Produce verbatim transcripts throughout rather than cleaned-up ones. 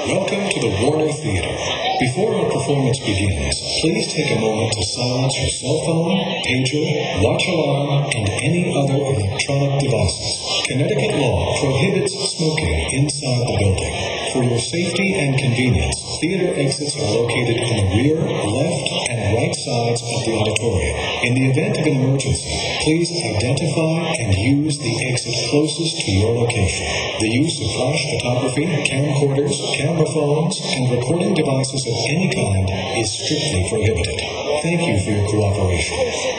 Welcome to the Warner Theater. Before our performance begins, please take a moment to silence your cell phone, pager, watch alarm, and any other electronic devices. Connecticut law prohibits smoking inside the building. For your safety and convenience, theater exits are located on the rear, left, and right sides of the auditorium. In the event of an emergency, please identify and use the exit closest to your location. The use of flash photography, camcorders, camera phones, and recording devices of any kind is strictly prohibited. Thank you for your cooperation.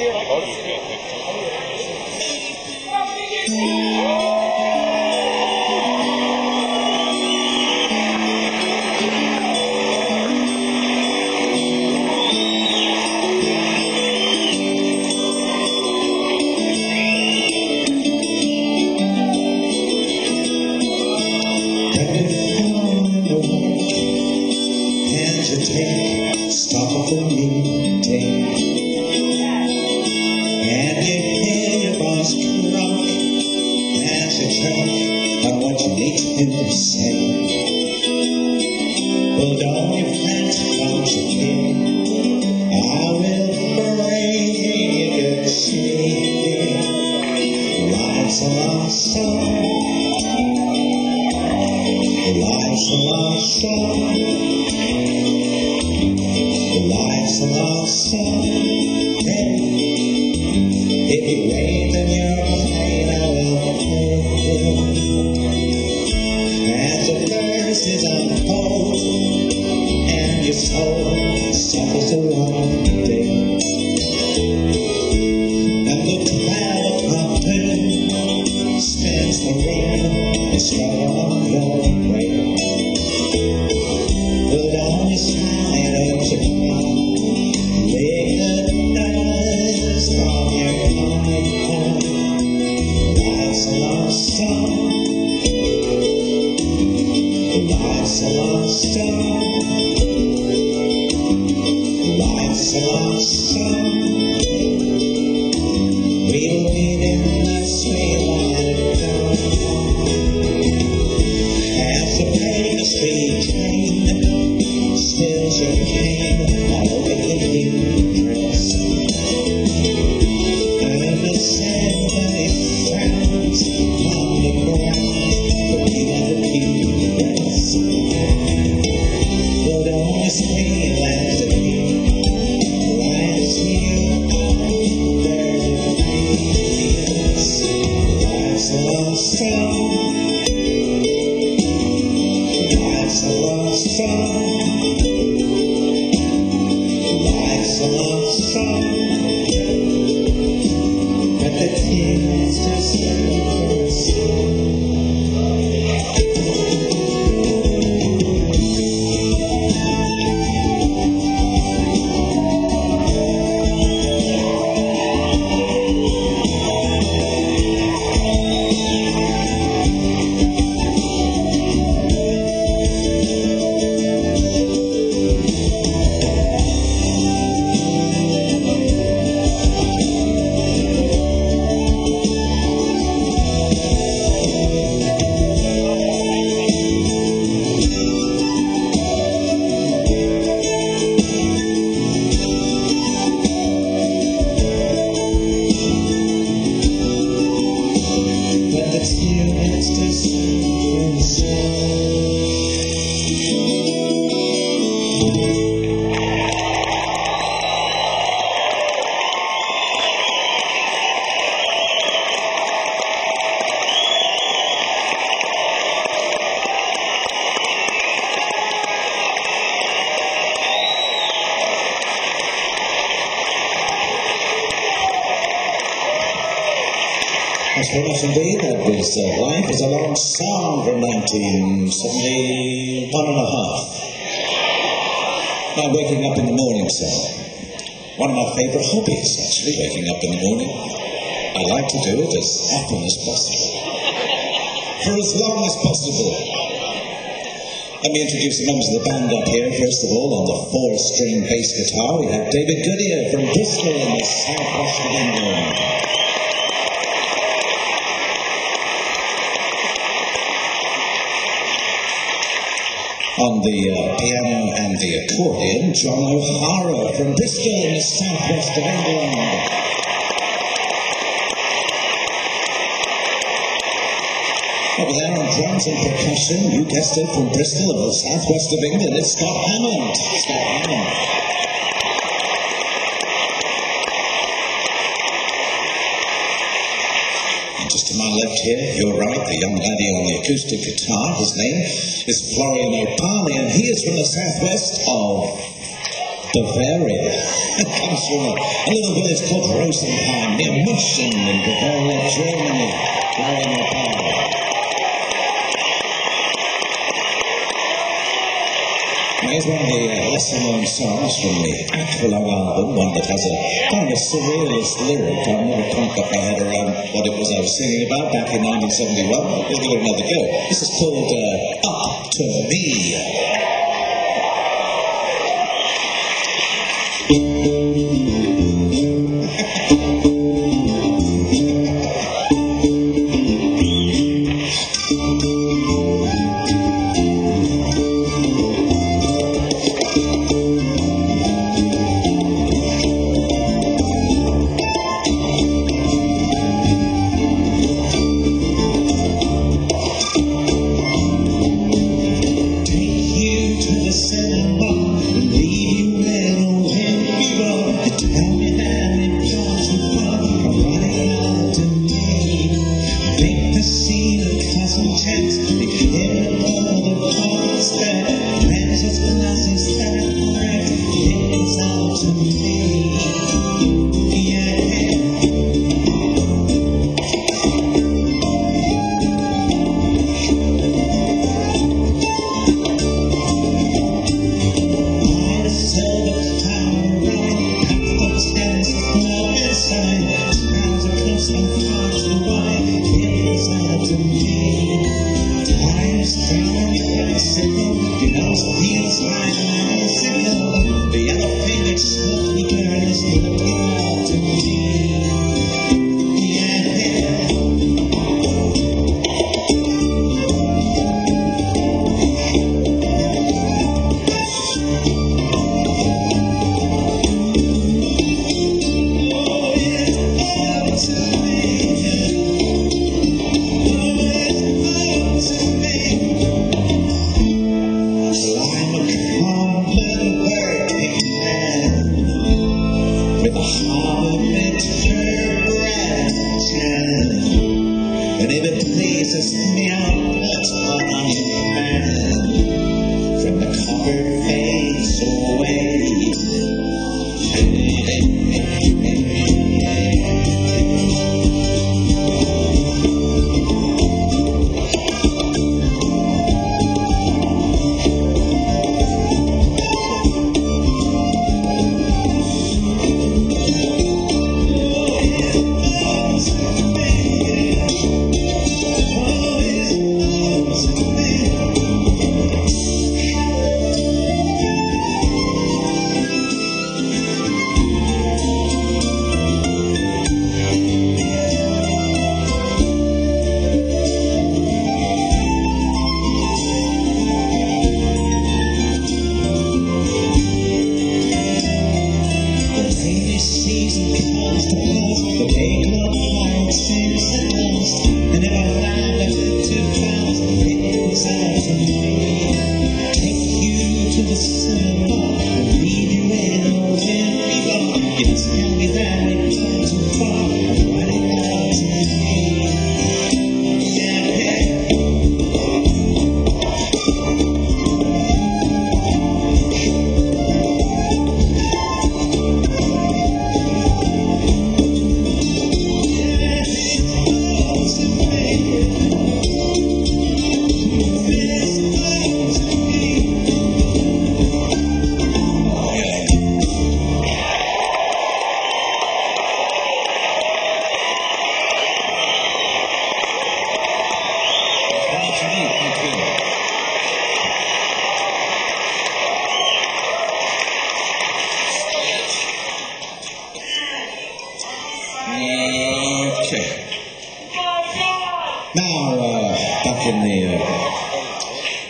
Very much indeed. That was uh, Life is a Long Song from nineteen seventy-one and a half. My waking up in the morning song. One of my favourite hobbies, actually, waking up in the morning. I like to do it as often as possible. For as long as possible. Let me introduce the members of the band up here. First of all, on the four-string bass guitar, we have David Goodyear from Bristol in the southwest of England. On the uh, piano and the accordion, John O'Hara from Bristol in the southwest of England. Over there on drums and percussion, you guessed it, from Bristol in the southwest of England, it's Scott Hammond. Scott Hammond. To my left here, you're right, the young laddie on the acoustic guitar. His name is Florian O'Pali, and he is from the southwest of Bavaria. Comes from a, a little village called Rosenheim, near München in Bavaria, Germany. Florian O'Pali. Now, here's one of the uh, lesser-known songs from the Aqualung album, one that has a kind of surrealist lyric. I've never quite got my head around what it was I was singing about back in nineteen seventy-one. Let's give it another go. This is called uh, Up to Me.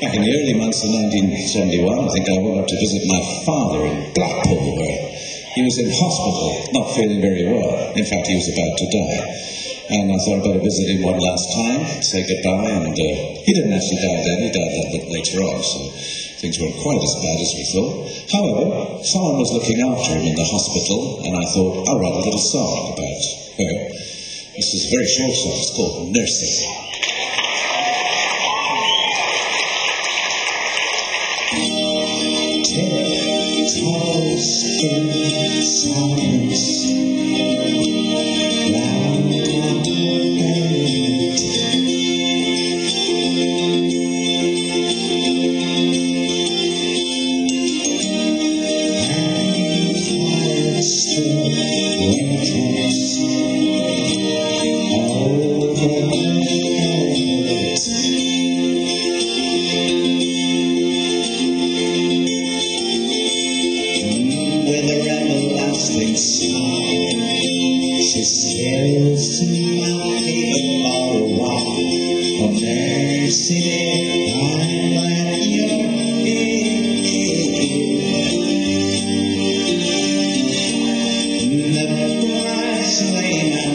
Back in the early months of nineteen seventy-one, I think I went up to visit my father in Blackpool, where he was in hospital, not feeling very well. In fact, he was about to die. And I thought I'd better visit him one last time, say goodbye, and uh, he didn't actually die then, he died a little bit later on, so things weren't quite as bad as we thought. However, someone was looking after him in the hospital, and I thought, I'll write a little song about her. This is a very short song, it's called Nursing. Toss in silence, round and fire still winters over it. With her everlasting smile, she stares in my face all the while. Oh, mercy, I'm at your feet. The price lay my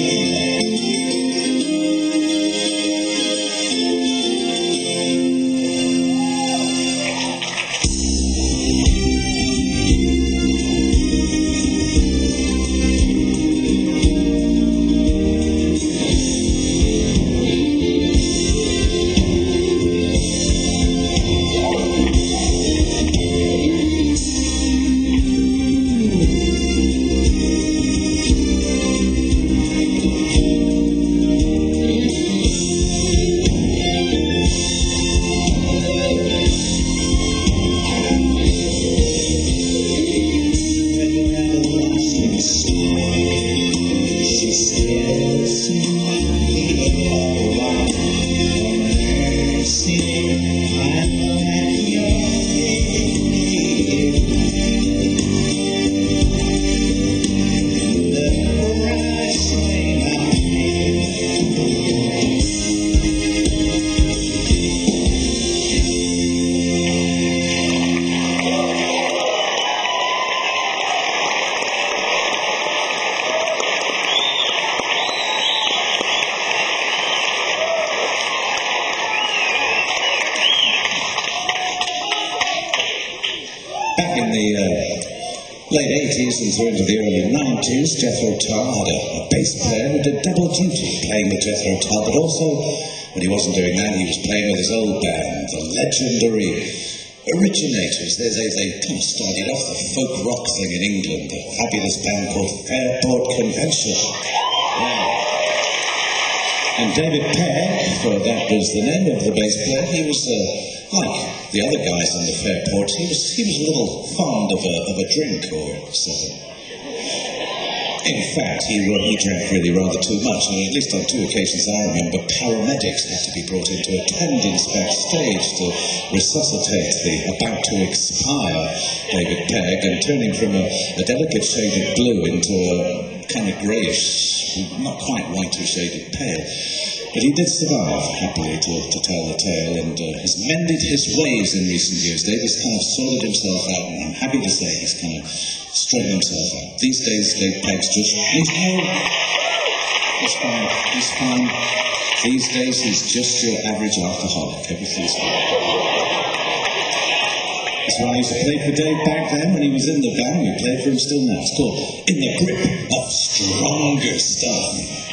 in the uh, late eighties and through into the early nineties, Jethro Tull had a, a bass player who did double duty, playing with Jethro Tull, but also, when he wasn't doing that, he was playing with his old band, the legendary Originators. They, they, they kind of started off the folk rock thing in England, a fabulous band called Fairport Convention. Yeah. And David Pegg, for that was the name of the bass player, he was uh, like the other guys in the Fairport, he was he was a little fond of a of a drink or something. In fact, he he drank really rather too much, and at least on two occasions I remember, paramedics had to be brought in to attend him backstage to resuscitate the about to expire David Pegg and turn him from a, a delicate shade of blue into a kind of greyish, not quite whitey shaded pale. But he did survive, happily, to, to tell the tale, and uh, has mended his ways in recent years. David's kind of sorted himself out, and I'm happy to say he's kind of straightened himself out. These days, Dave Pegg's just, he's home. He's fine, he's fine. These days, he's just your average alcoholic. Everything's fine. That's why I used to play for Dave back then when he was in the band. We play for him still now. It's called In the Grip of Stronger Stuff.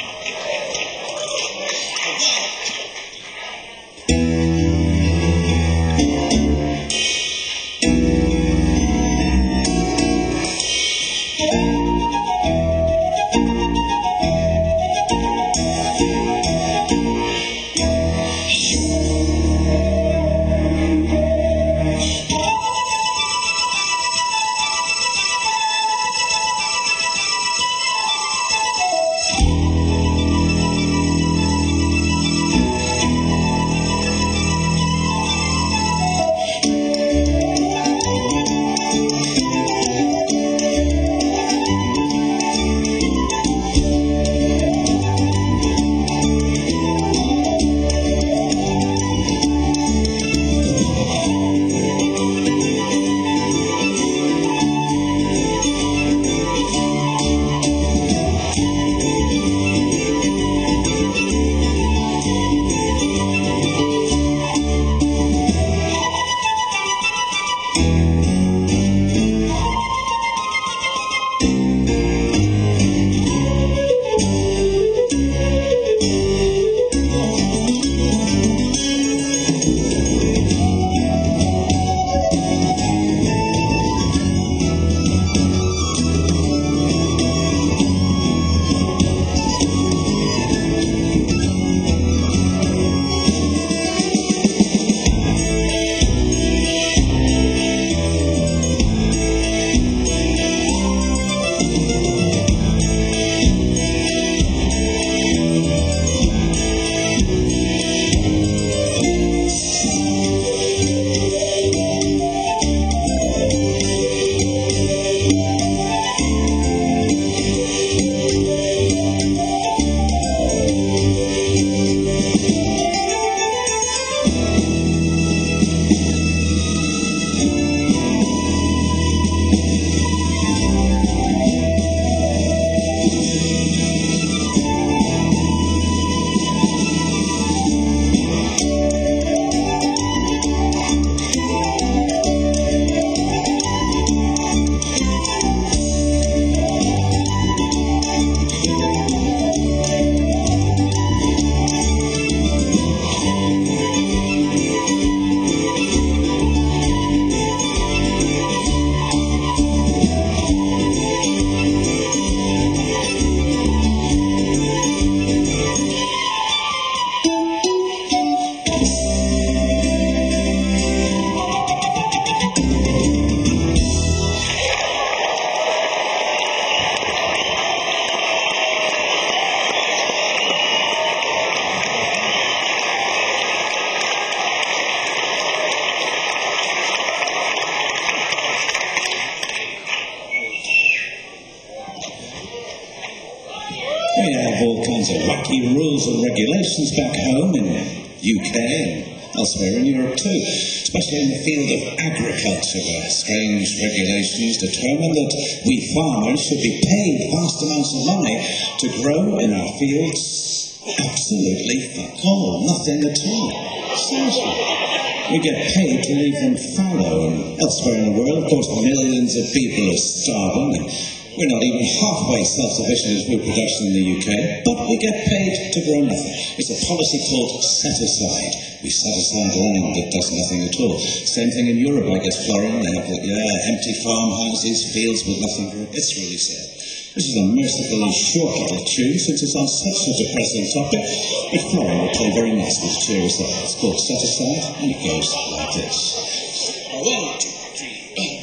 wacky rules and regulations back home in U K and elsewhere in Europe too, especially in the field of agriculture, where strange regulations determine that we farmers should be paid vast amounts of money to grow in our fields absolutely fuck all, nothing at all. Seriously. We get paid to leave them fallow, and elsewhere in the world, of course, millions of people are starving, and we're not even halfway self-sufficient as food production in the U K, but we get paid to grow nothing. It's a policy called set-aside. We set aside land that does nothing at all. Same thing in Europe, I guess, Florian. They have, yeah, empty farmhouses, fields with nothing to it. It's really sad. This is a merciful and short little tune, since it's on such a depressing topic, but Florian will play very nicely to cheer us up. It's called Set Aside, and it goes like this. One, two, three,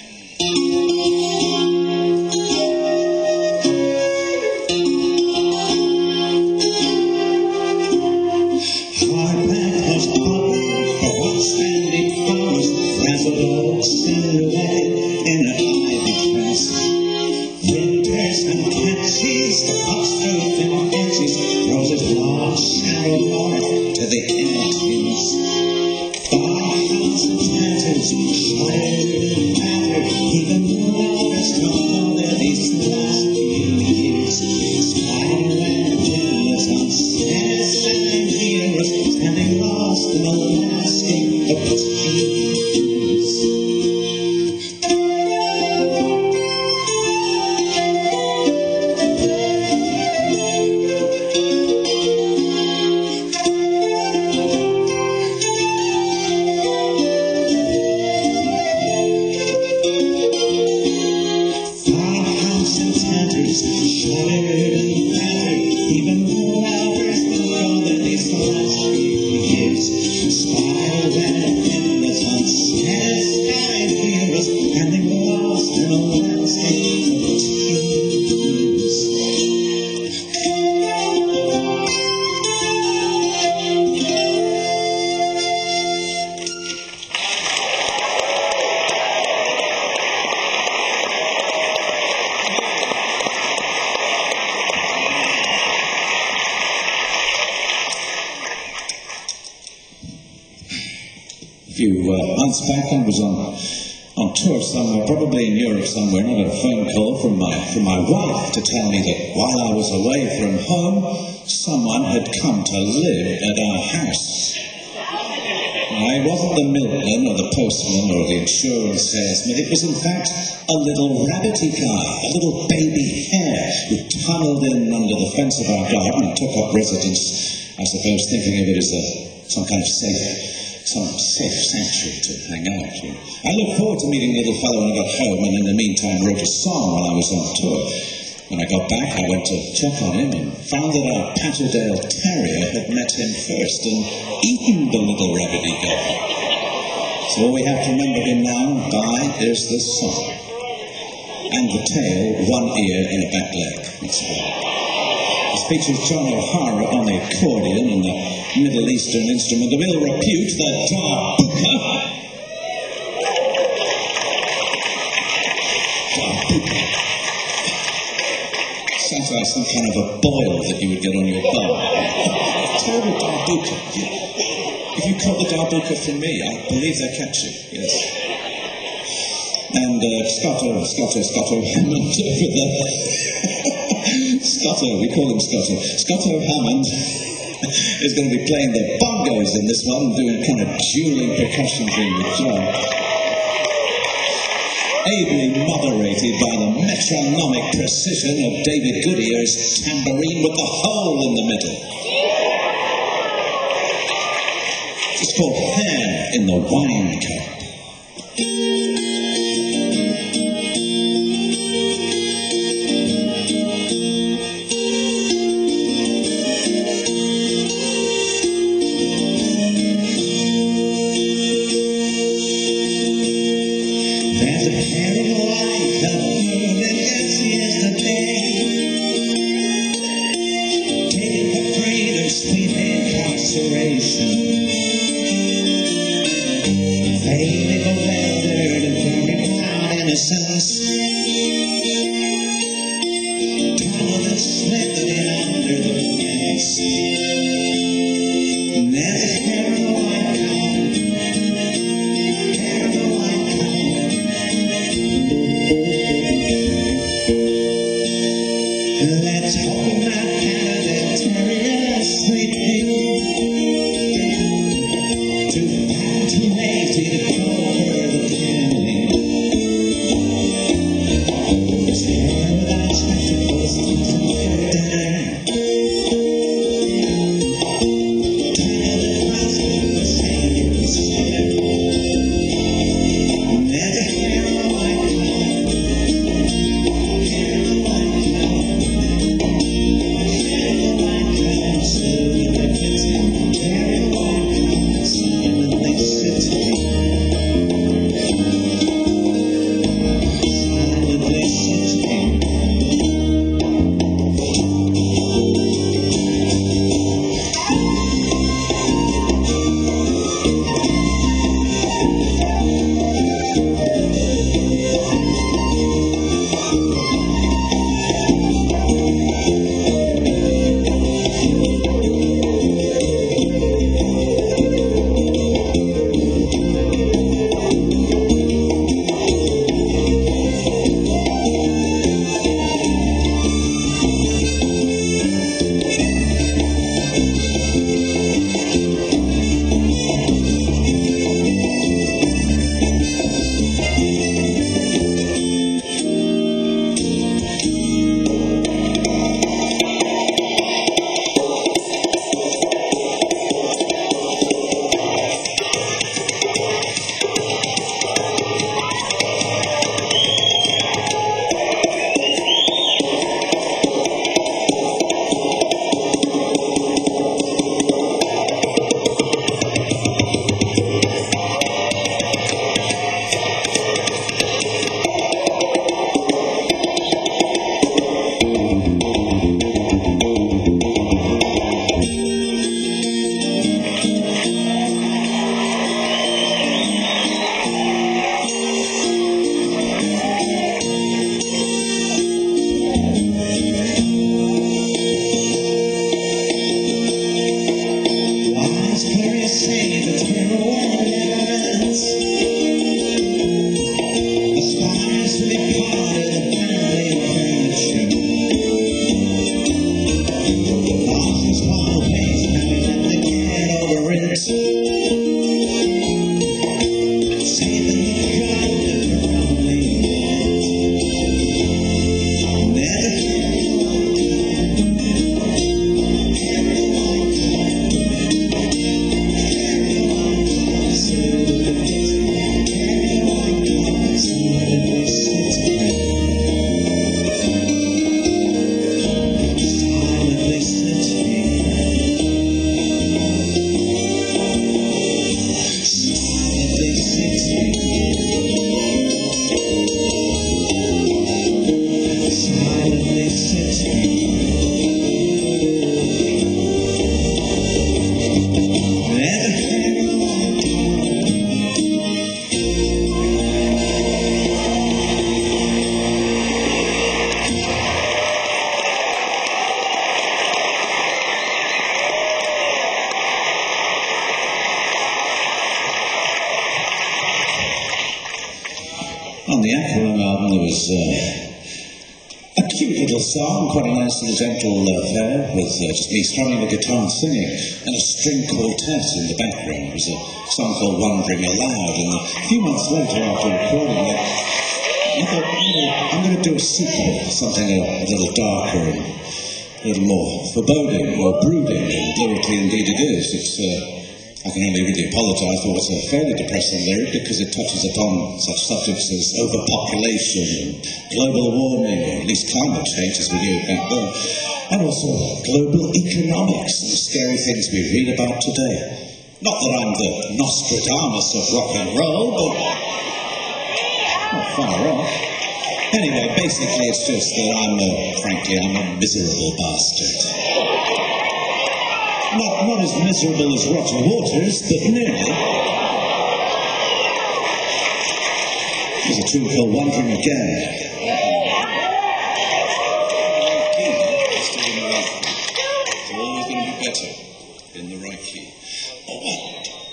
few uh, months back, I was on on tour somewhere, probably in Europe somewhere, and I got a phone call from my from my wife to tell me that while I was away from home, someone had come to live at our house. Now, it wasn't the milkman or the postman or the insurance salesman. It was, in fact, a little rabbity guy, a little baby hare, who tunneled in under the fence of our garden and took up residence, I suppose, thinking of it as a some kind of safe. Some safe sanctuary to hang out in. I looked forward to meeting the little fellow when I got home, and in the meantime wrote a song while I was on tour. When I got back, I went to check on him and found that our Patterdale Terrier had met him first and eaten the little rabbity guy. So all we have to remember him now by is the song. And the tail, one ear and a back leg. That's right. This features John O'Hara on the accordion and the Middle Eastern instrument of ill repute, the darbuka. Darbuka. Sounds like some kind of a boil that you would get on your bum. Terrible darbuka. If you caught the darbuka from me, I believe they're catchy, yes. And uh, Scotto, Scotto, Scotto Hammond over there. Scotto, we call him Scotto. Scotto Hammond is going to be playing the bongos in this one, doing kind of dueling percussion thing with John. Ably moderated by the metronomic precision of David Goodyear's tambourine with the hole in the middle. It's called Hair in the Wine Cup. Tunnel and slithering under the city. Silently sitting. On the Aqualung album there was uh, a cute little song, quite a nice little gentle uh, affair, with uh, just me strumming the guitar and singing, and a string quartet in the background. It was a song called Wandering Aloud, and a few months later after recording it, I thought, oh, I'm going to do a sequel, something a, a little darker and a little more foreboding, more brooding, and lyrically indeed it is. It's uh, I can only really apologise for what's a fairly depressing lyric, because it touches upon such subjects as overpopulation and global warming, or at least climate change as we knew it back then, and also global economics and the scary things we read about today. Not that I'm the Nostradamus of rock and roll, but not far off. Anyway, basically it's just that I'm, a, frankly, I'm a miserable bastard. Not, not as miserable as Roger Waters, but nearly. There's a tune called Wandering Again. It's always going to be better in the right key. Oh, well.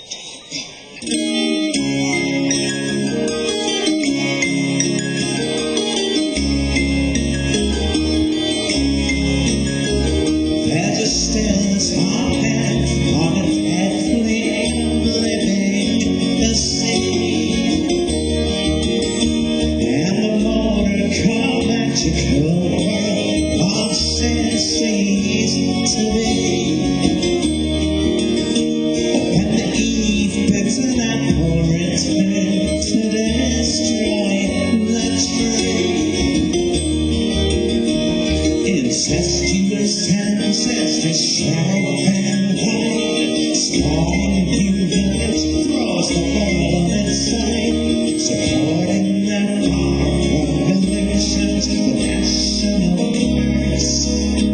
Incestuous ancestors, sharp and wide, strong humans cross the world inside, supporting their powerful revolutions for national curse.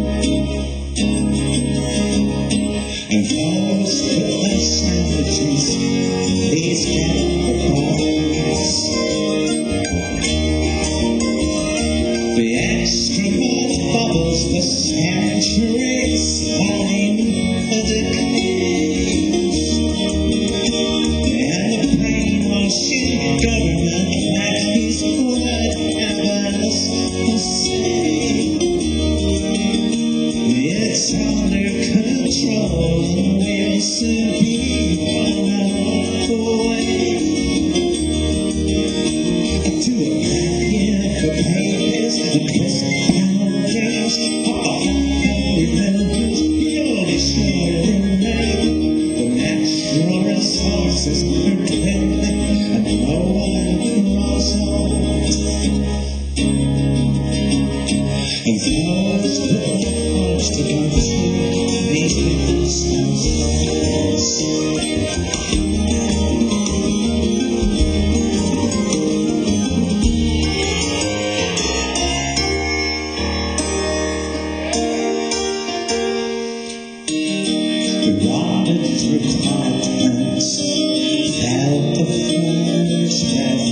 And those with their savages, please get the balls. The extrovert bubbles, the centuries line the decrees, and the brainwashing government like these whatever to say. It's under control and we'll soon be run away to a packet for papers and crisp pound games. Remembers you're destroying the natural resources pretending and no one cross over. And those who are forced to go through these little steps. We wandered through apartments, felt the first breath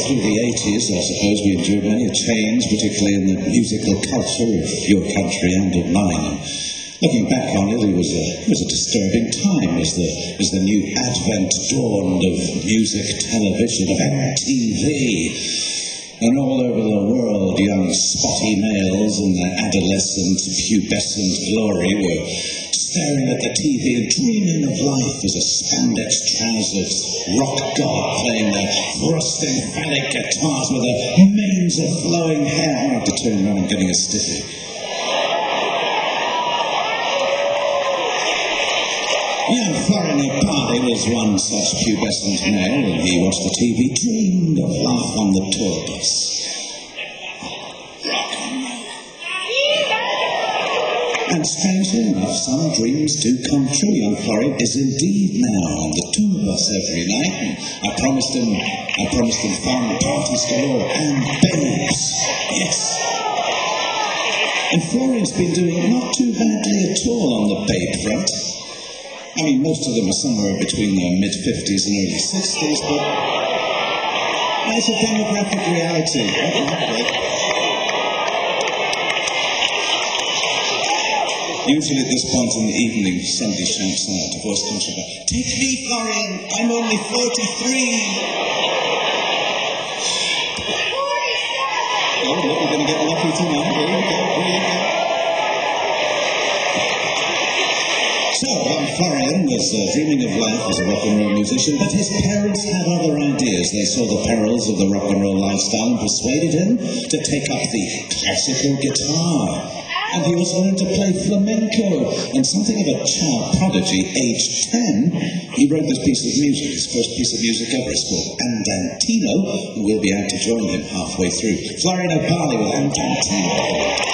through the eighties, I suppose we endured many a change, particularly in the musical culture of your country and of mine. Looking back on it, it was a, it was a disturbing time as the, as the new advent dawned of music television, of M T V. And all over the world, young spotty males in their adolescent, pubescent glory were staring at the T V and dreaming of life as a spandex-trousered rock god playing their thrusting phallic guitars with their manes of flowing hair. I had to turn around and getting a stiffy. Young Florian Ipari was one such pubescent male, and he watched the T V, dreamed of life on the tour bus. And strangely enough, some dreams do come true. Young Florian is indeed now on the tour bus every night. And I promised him, I promised him fun parties galore and babes. Yes. And Florian's been doing not too badly at all on the babe front. I mean, most of them are somewhere between their mid-fifties and early sixties, but it's a demographic reality. Usually at this point in the evening, somebody shouts out, a voice comes from back, "Take me, Florian, I'm only forty-three. Oh, look, we're going to get lucky tonight. Here you go, here you go. So, young Florian was uh, dreaming of life as a rock and roll musician, but his parents had other ideas. They saw the perils of the rock and roll lifestyle and persuaded him to take up the classical guitar. And he also learned to play flamenco. And something of a child prodigy, aged ten, he wrote this piece of music, his first piece of music ever. It's called Andantino, and we'll be out to join him halfway through. Florian Ipari with Andantino.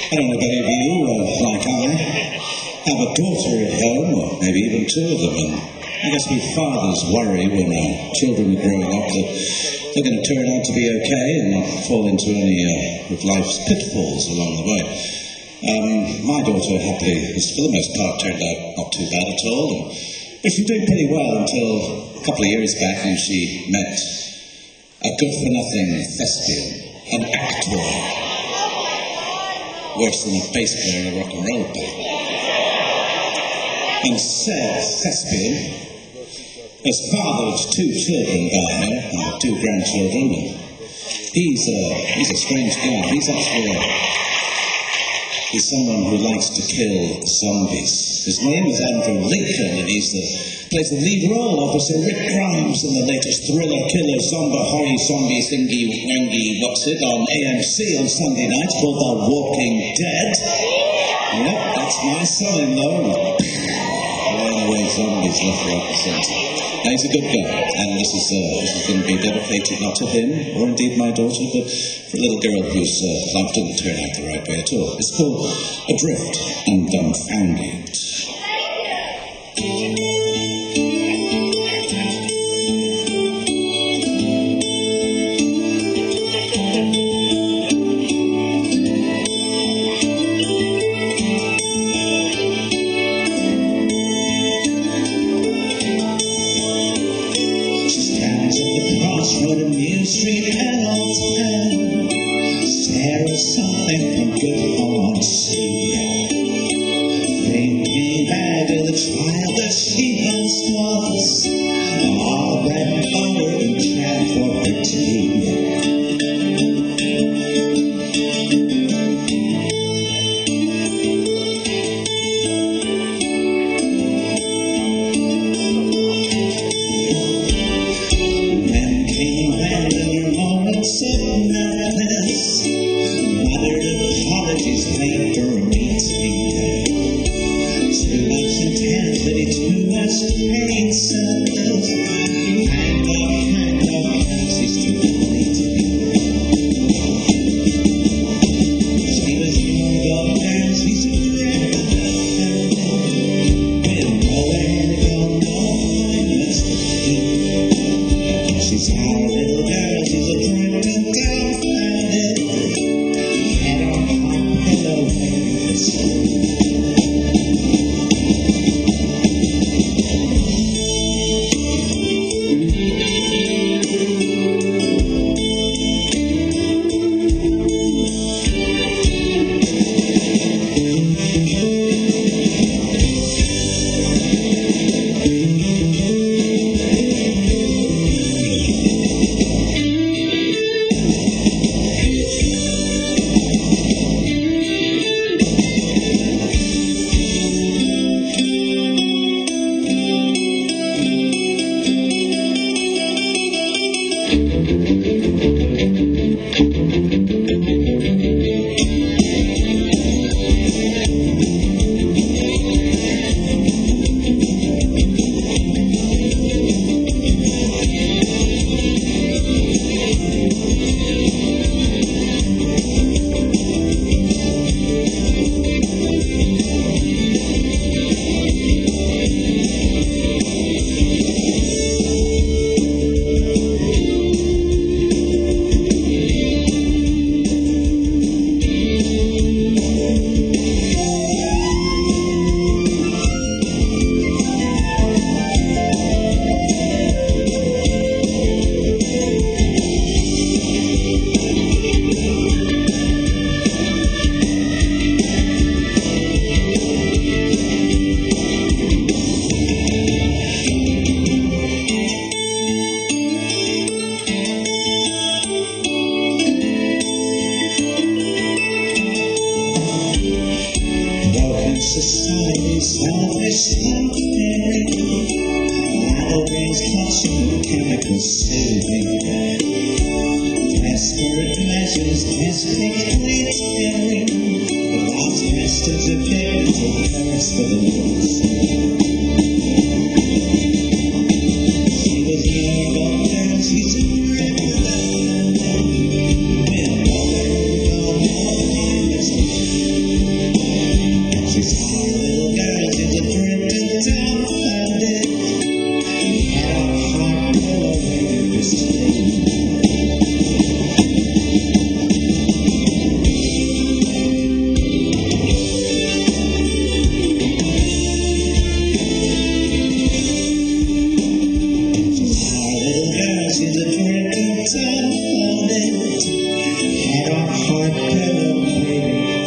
I don't know if any of you, uh, like I, have a daughter at home, or maybe even two of them, and I guess we fathers worry when our children are growing up that they're going to turn out to be okay and not fall into any uh, of life's pitfalls along the way. Um, my daughter, happily, has for the most part turned out not too bad at all, and but she's doing pretty well until a couple of years back when she met a good-for-nothing thespian, an actor, worse than a bass player in a rock and roll band. And said thespian has fathered two children by her, and two grandchildren, and he's a, he's a strange guy. He's actually a, he's someone who likes to kill zombies. His name is Andrew Lincoln, and he's the, plays the lead role opposite Rick Grimes in the latest thriller killer zombie horror zombie thingy wangy what's it on A M C on Sunday nights called The Walking Dead. Yep, that's my son-in-law. Ran away zombies left, right, and centre. Now, he's a good guy, and this is, uh, this is going to be dedicated not to him, or indeed my daughter, but for a little girl whose uh, life didn't turn out the right way at all. It's called Adrift and Dumbfounded. Street and old town, Sarah something from good on sea. Thinking back to the trial that she once was, all bread and butter and jam for her tea.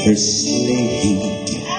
her sleigh.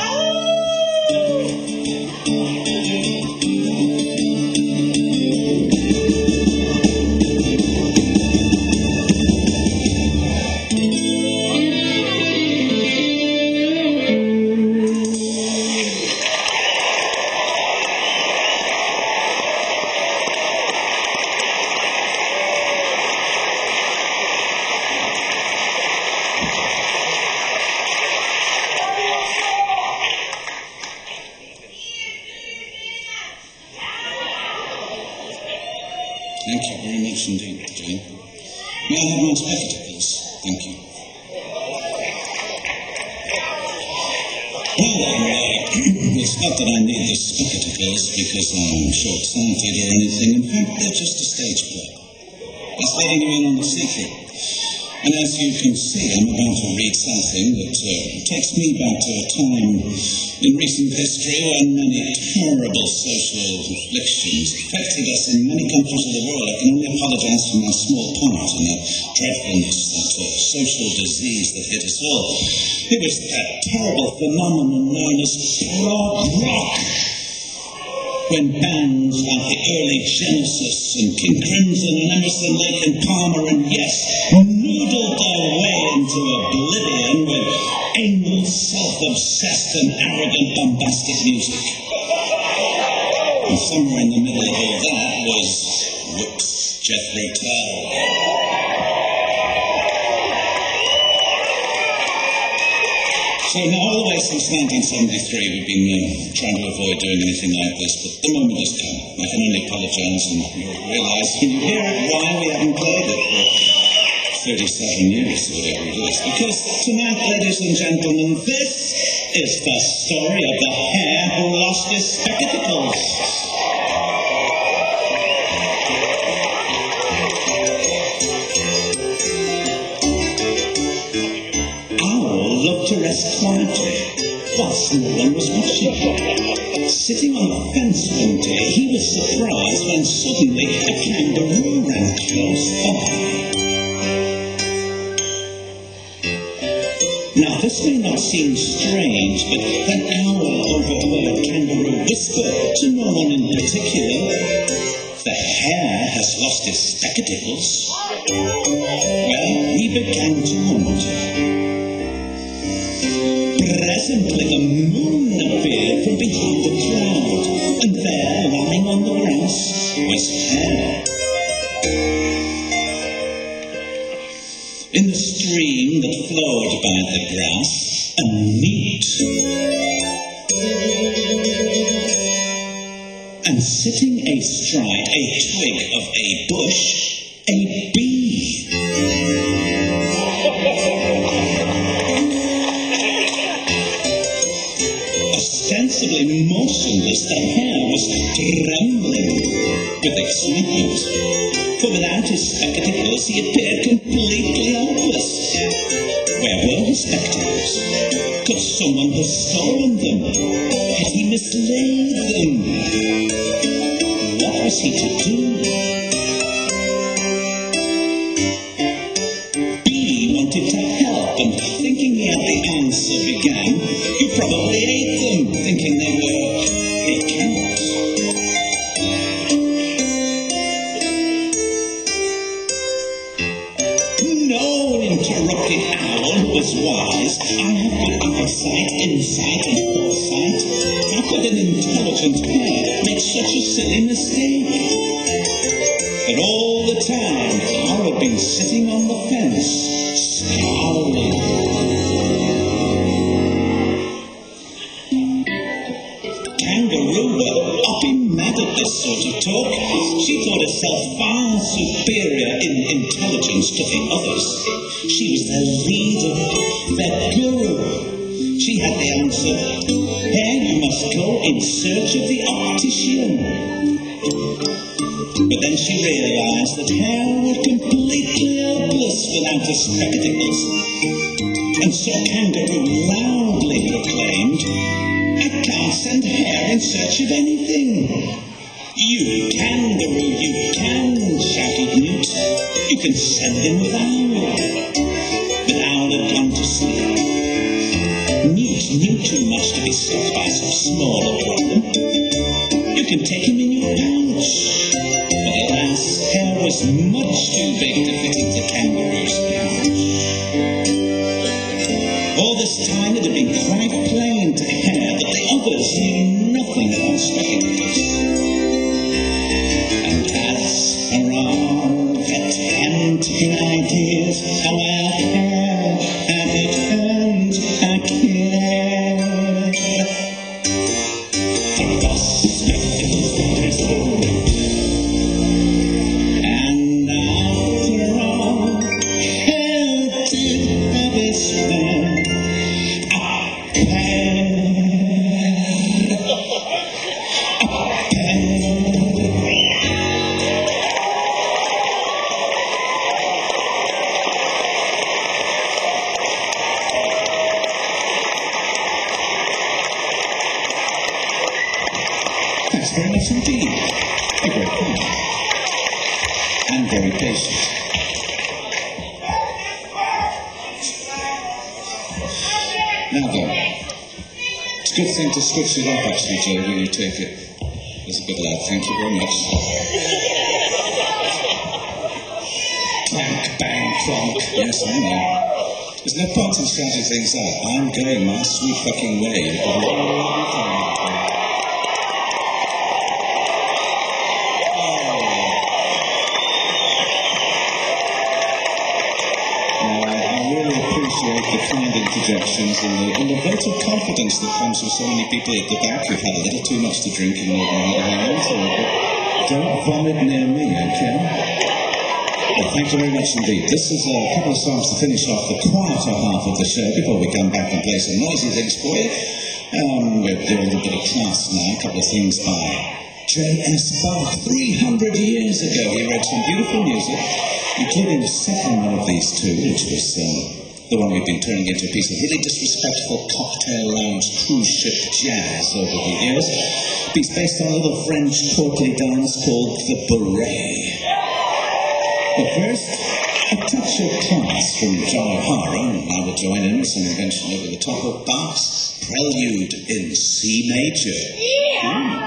Thank you very much indeed, Jane. May I have my spectacles? Thank you. Well, then, uh, it's not that I need the spectacles because I'm short-sighted or anything. In fact, they're just a stage play. It's letting you in on the secret. And as you can see, I'm about to read something that uh, takes me back to a time in recent history when many terrible social afflictions affected us in many countries of the world. I can only apologize for my small part in that dreadfulness, that uh, social disease that hit us all. It was that terrible phenomenon known as prog rock, when bands like the early Genesis and King Crimson and Emerson, Lake and Palmer and Yes noodled their way into oblivion with anal, self-obsessed and arrogant bombastic music. And somewhere in the middle of all that was, whoops, Jethro Tull. So now, all the way since nineteen seventy-three, we've been uh, trying to avoid doing anything like this, but the moment has come. I can only apologise and realise when you hear it why we haven't played it for thirty-seven years or whatever it is. Because tonight, ladies and gentlemen, this is the story of the hare who lost his spectacles. To rest quietly, whilst no one was watching. Sitting on the fence one day, he was surprised when suddenly a kangaroo ran close by. Now, this may not seem strange, but an owl overheard kangaroo whisper to no one in particular, "The hare has lost his spectacles." Well, he began to wonder. Presently the moon appeared from behind the cloud, and there, lying on the grass, was Hare. In the stream that flowed by the grass, a newt. And sitting astride a twig of a bush, a bee. Ostensibly motionless, the hare was trembling with excitement, for without his spectacles he appeared completely helpless. Where were his spectacles? Could someone have stolen them? Had he mislaid them? What was he to do? Bee wanted to help, and thinking he had the answer, began, "You probably ate them, thinking they were a cat." "No," interrupted Owl, who was wise. "I have good eyesight, insight, and foresight. How could an intelligent hare make such a silly mistake?" But all the time, Owl had been sitting on the fence, scowling. Kangaroo were upping mad at this sort of talk. She thought herself far superior in intelligence to the others. She was their leader, their guru. She had the answer. "Here you must go in search of the optician." But then she realized that Hare was completely helpless without his spectacles. And so Kangaroo loudly proclaimed, "I can't send Hare in search of anything." "You Kangaroo, you can," shouted Newt. "You can send him with Owl." But Owl had gone to sleep. is no too much to be stopped by so small a problem. You can take him in your pouch. But alas, hair was much too big to fit into the kangaroo's pouch. All this time it had been quite plain to Hare that the others knew nothing about spectacles. And as hurrah, attempting ideas, how our Hare had it earned again. For us, spectacles were his home. And after all, Hare did have his share. Thanks very much indeed. You're very kind. And very patient. Now then, it's a good thing to switch it up actually, Joe, when you take it. There's a good lad, thank you very much. Clank, bang, clonk. Yes, I know. There's no point in shouting things out. I'm going my sweet fucking way. The kind interjections and the, and the vote of confidence that comes from so many people at the back who've had a little too much to drink and more than another so don't vomit near me, okay? Well, thank you very much indeed. This is a couple of songs to finish off the quieter half of the show before we come back and play some noisy things for you. Um, we're doing a little bit of class now, a couple of things by J S Bach. three hundred years ago he wrote some beautiful music, including the second one of these two, which was um, the one we've been turning into a piece of really disrespectful cocktail lounge cruise ship jazz over the years. A piece based on a little French courtly dance called the Beret. But first, a touch of class from John O'Hara, and I will join in with some invention over the top of Bach's Prelude in C major. Yeah.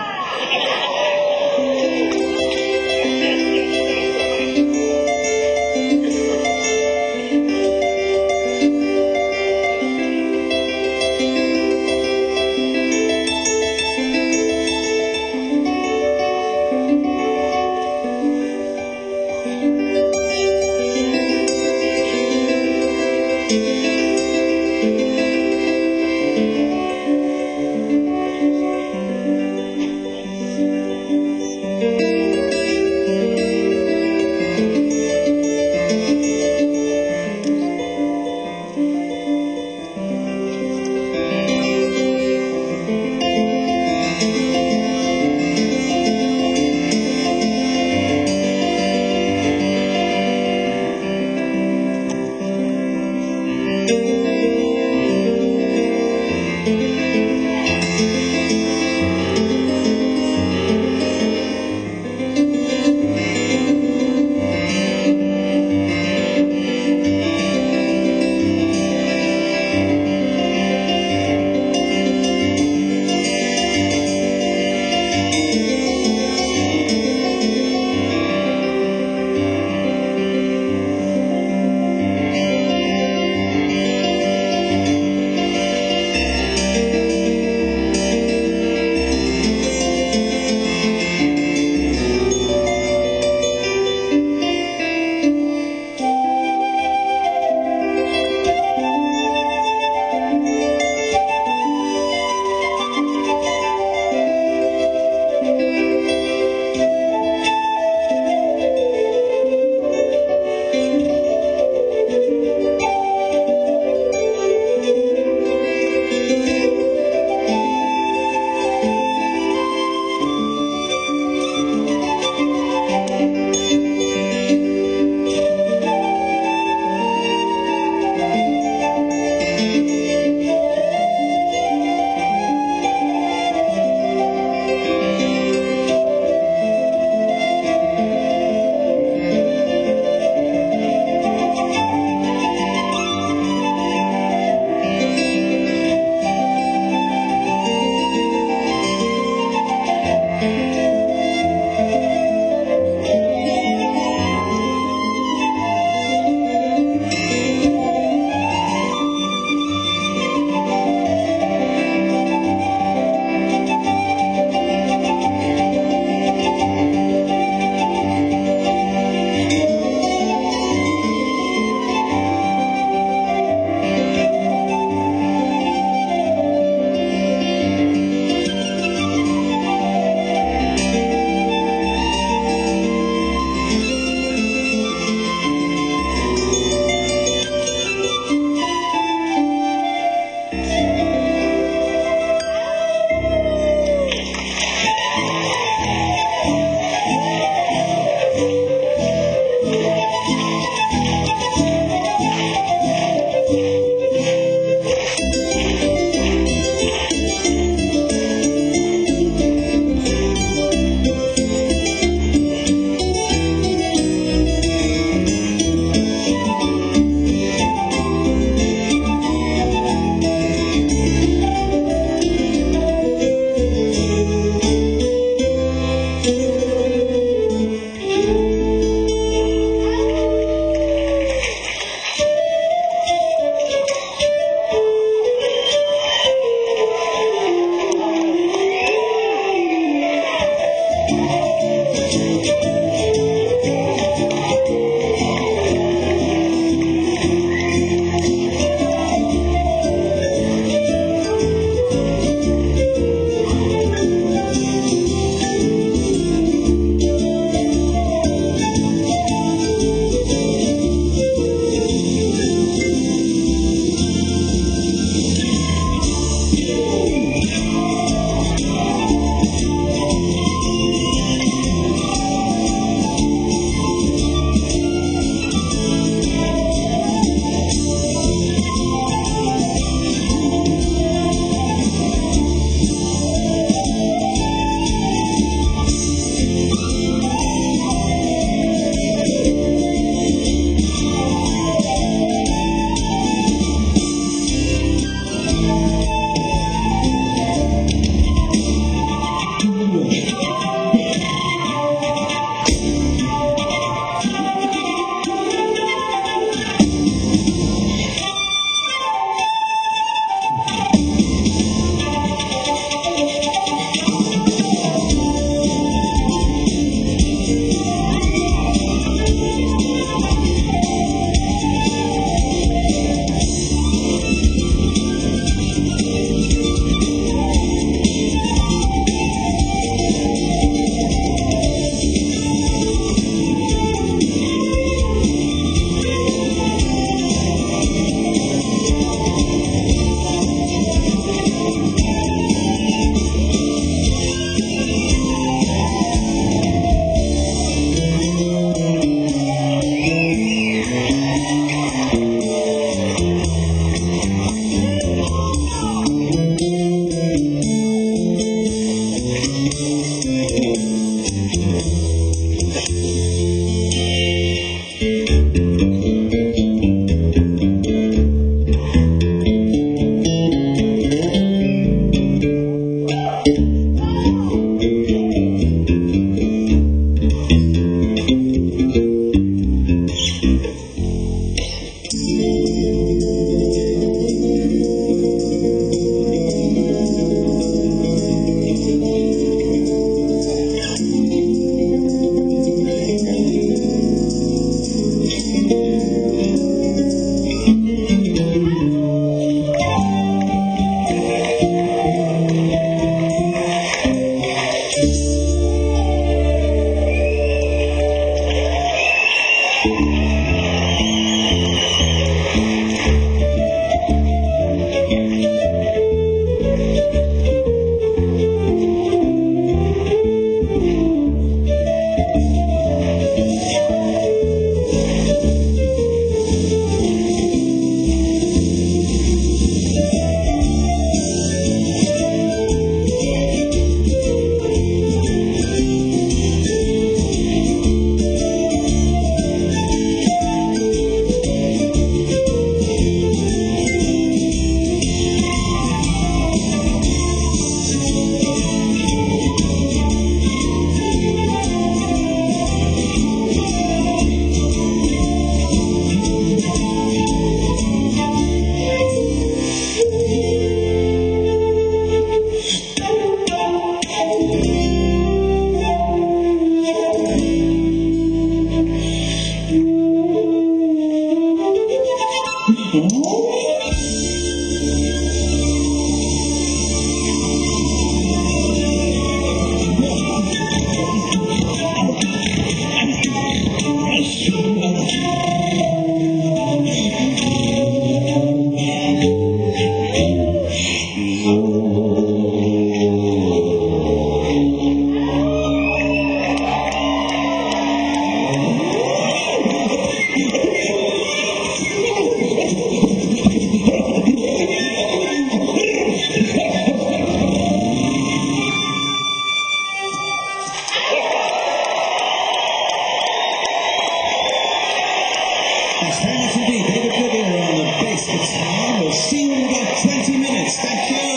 That's very much indeed. David Goodyear on the bass guitar. We'll see you in about twenty minutes. Thank you.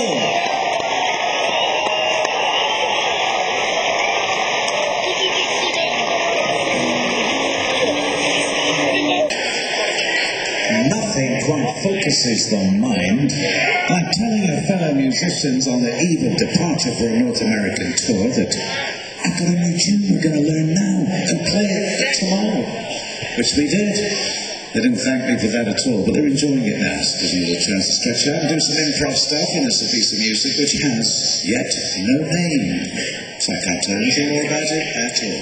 Nothing quite focuses the mind like telling your fellow musicians on the eve of departure for a North American tour that I've got a new tune we're going to learn now and play it tomorrow. Which they did. They didn't thank me for that at all, but they're enjoying it now. It's giving you a chance to stretch out and do some improv stuff, and it's a piece of music which has yet no name. So I can't tell you anything more about it at all.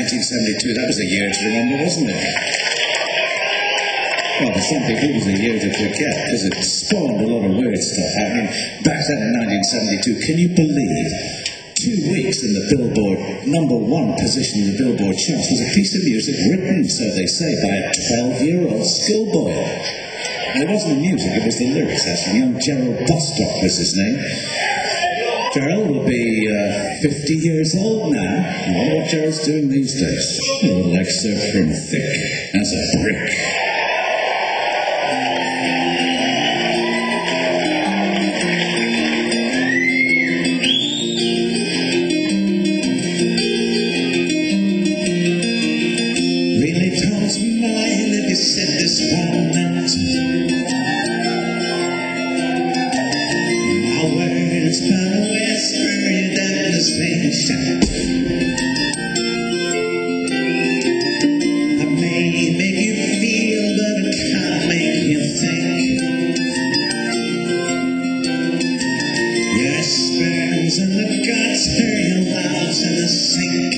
nineteen seventy-two, that was a year to remember, wasn't it? Well, for some people it was a year to forget, because it spawned a lot of weird stuff happening. Back then in nineteen seventy-two, can you believe two weeks in the Billboard, number one position in the Billboard charts was a piece of music written, so they say, by a twelve-year-old schoolboy. And it wasn't the music, it was the lyrics, actually. Young Gerald Bostock was his name. Gerald will be uh, fifty years old now. I wonder what Gerald's doing these days. A little excerpt from Thick as a Brick. Really turns me mind if you said this one night. My words found a whisper you down the Spanish shout. I may make you feel, but I can't make you think. Your sperms in the guts, your mouths in the sink.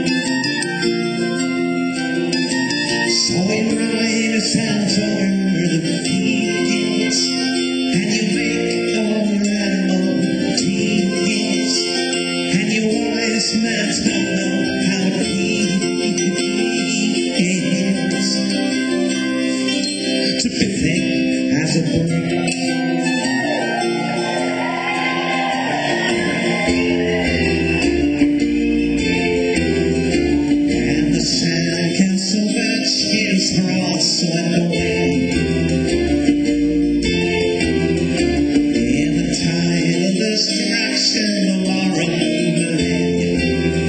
So we ride a sound over the beats, and you make all your animal teeth, and you wise men don't know how it feels to be thick as a brick. And the sandcastle batches are all swept away in the tide of destruction of our own delay.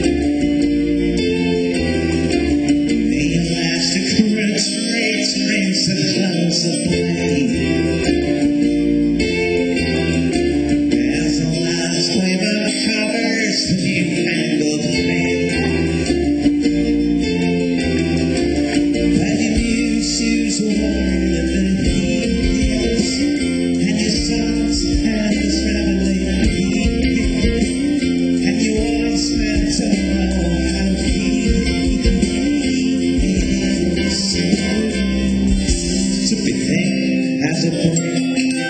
The elastic retreats brings the close of play as the last wave uncovers the newfangled flame. Shoes worn in the heels, and your socks have this rattling heels, and you once meant to know how it feels to be thick as a brick.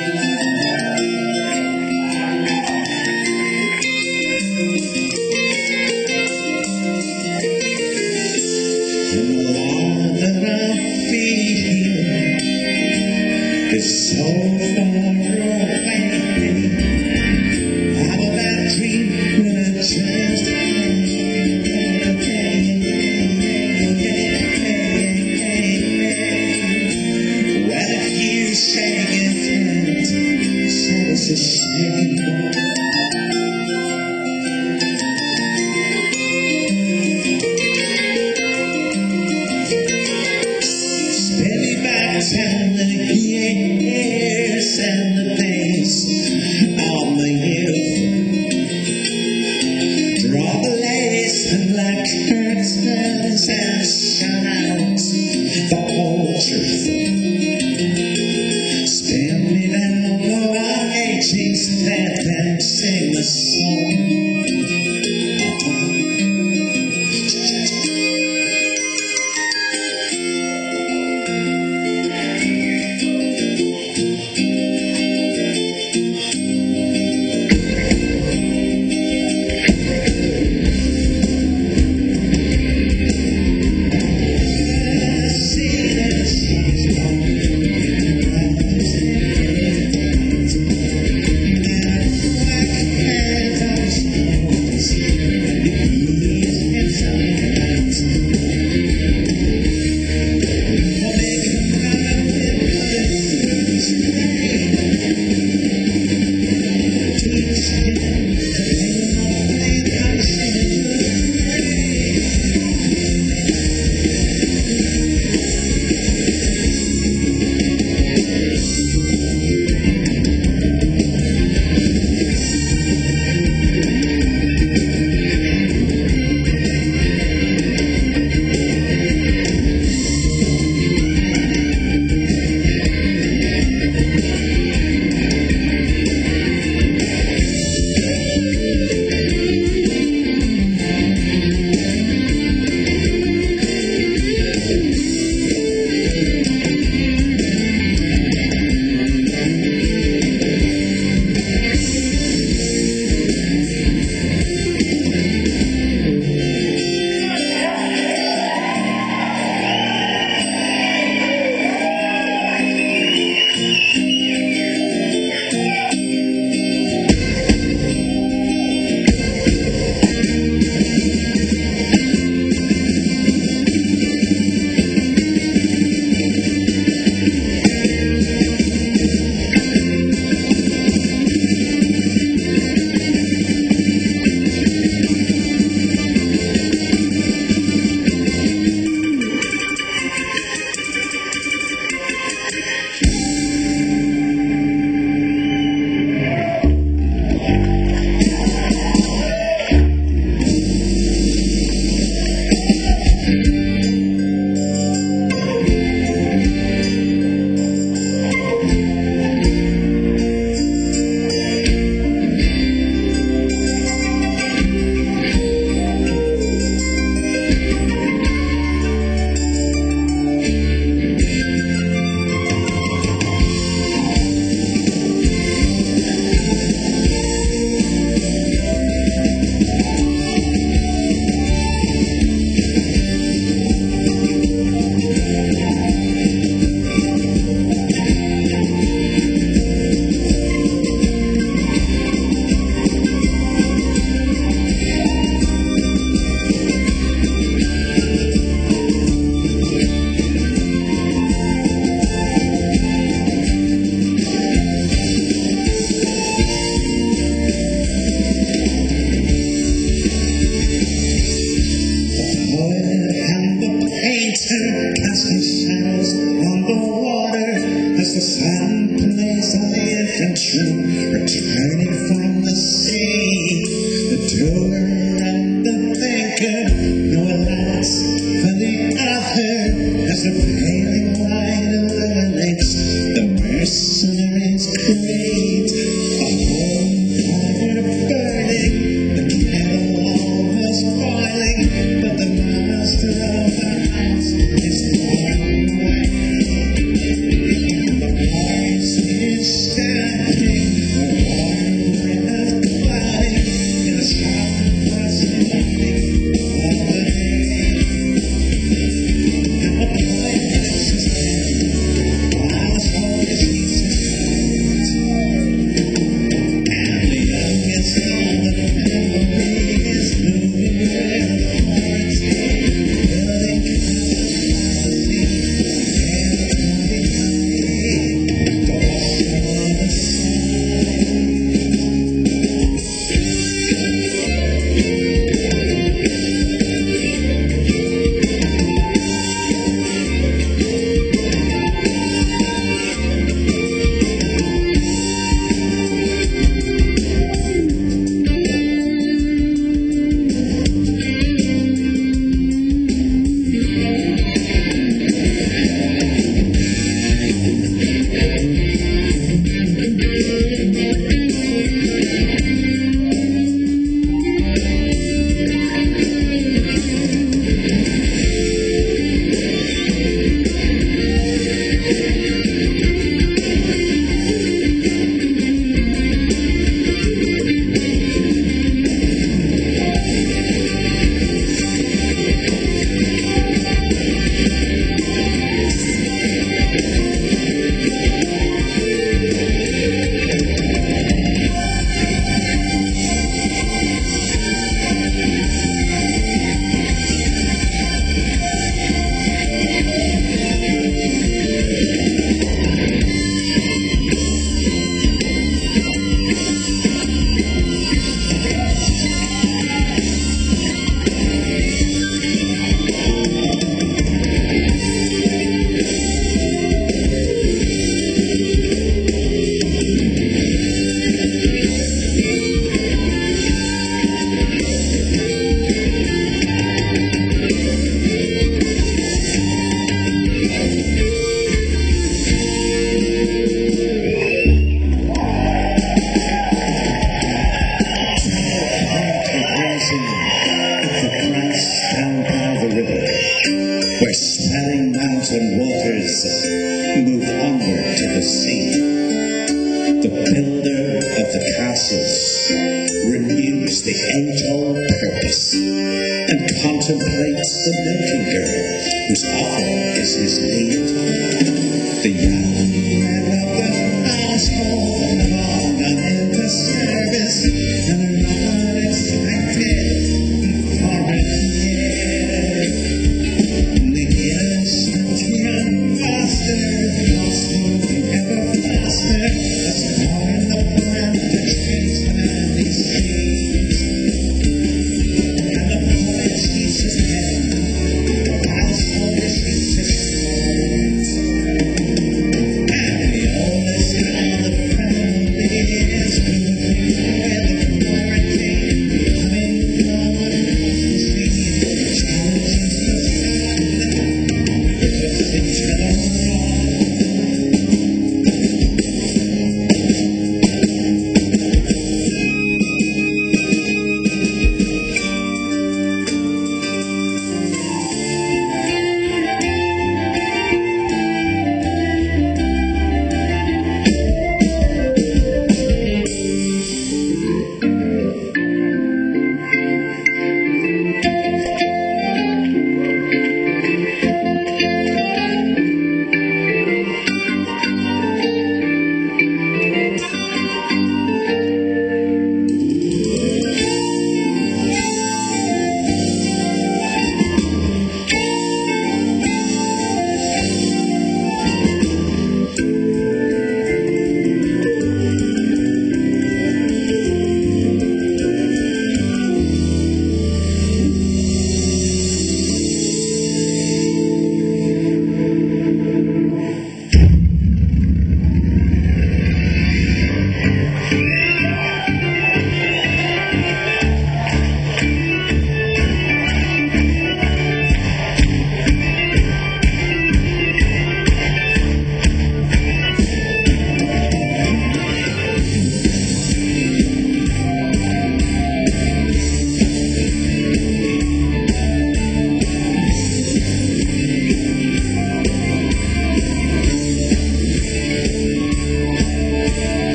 And the love that I feel is so far away. I'm a bad dream when I turns well, if you say it, so it's a shame. And the years and the days of my youth, draw the lace and black curtains and shine out the whole truth. Spin me down the right cheeks, let them sing the song. together, casting shadows on the water as the sun plays on the entrance room, returning from the sea. The doer and the thinker, no alas for the other, as the paling light illuminates the mercenary's creed. A home fire burning, the kettle almost boiling, but the master of the house is far away. The voice is standing, a warm breath flying in a spotless lighting of the day. And the boy lifts his head, while his voice keeps his hands. And the youngest of the family is moving where the hearts building capacity and behind the other side. Down by the river, where smelling mountain waters move onward to the sea. The builder of the castles renews the age-old purpose and contemplates the milking girl whose offer is his need. The young men of the household long in the service and are not expected for a year. The innocent young master lost moving ever faster as more in the land the tradesman he sees. And the poet keeps his head, the householder keeps his sword.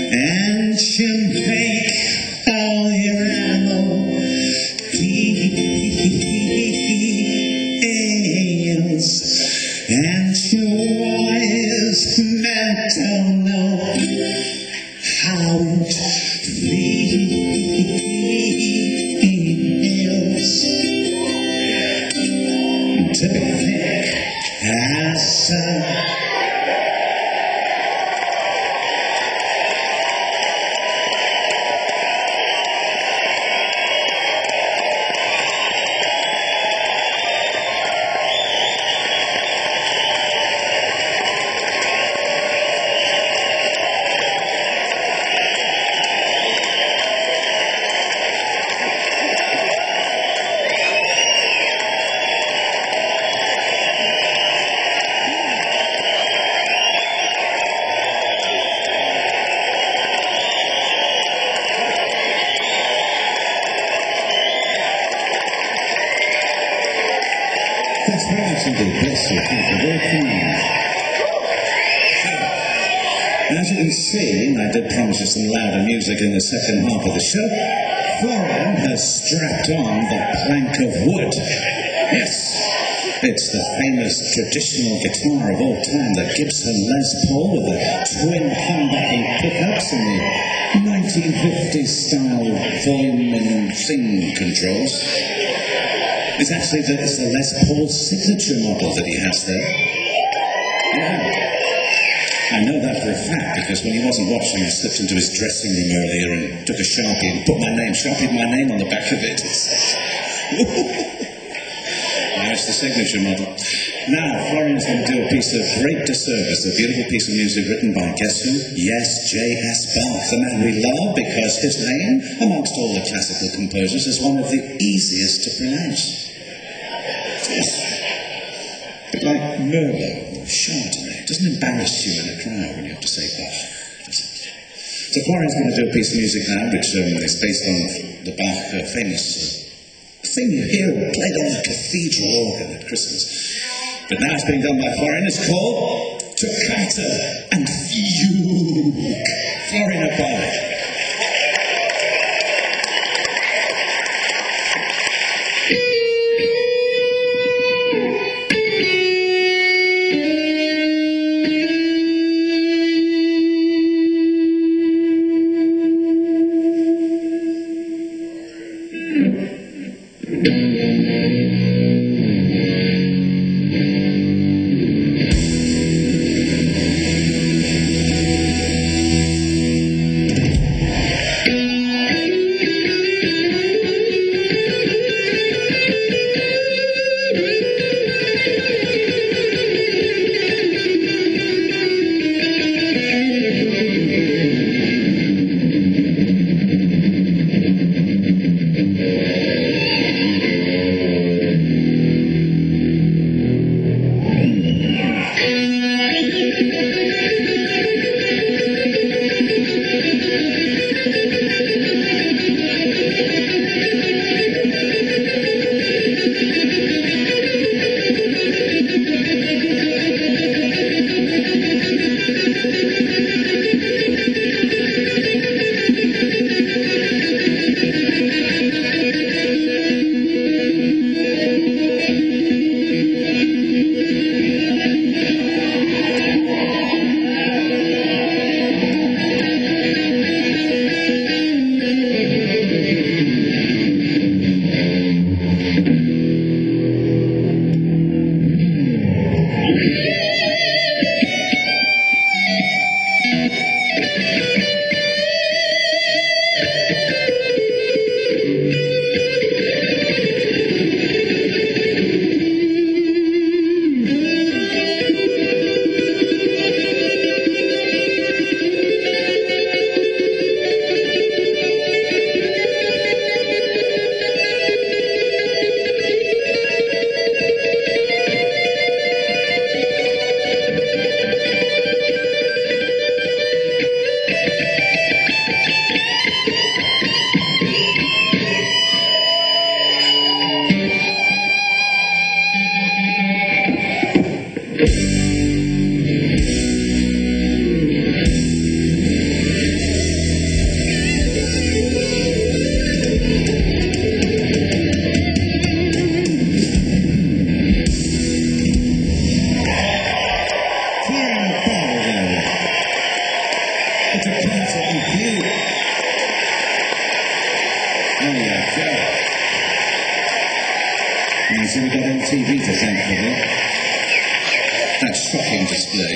and you make all your animals, and your wise men don't know how it feels to be thick as sun. That's right, indeed. Bless you. Thank you. Very kind. As you can see, I did promise you some louder music in the second half of the show. Florin has strapped on the plank of wood. Yes, it's the famous traditional guitar of all time, the Gibson Les Paul with the twin humbucking pickups and the nineteen fifties style volume and sing controls. It's actually the, it's the Les Paul signature model that he has there. Yeah. I know that for a fact because when he wasn't watching, I slipped into his dressing room earlier and took a Sharpie and put my name, Sharpied my name on the back of it. It's, now it's the signature model. Now, Florin's going to do a piece of great disservice, a beautiful piece of music written by, guess who? Yes, J S Bach, the man we love because his name, amongst all the classical composers, is one of the easiest to pronounce. Yes. A bit like Merlot or Chardonnay. It doesn't embarrass you in a crowd when you have to say Bach. So Florin's going to do a piece of music now which um, is based on the Bach uh, famous uh, thing you hear played on the cathedral organ at Christmas. But now it's being done by Florin. It's called Toccata and Fugue. Florin Above. so we got M T V to thank for that. That shocking display.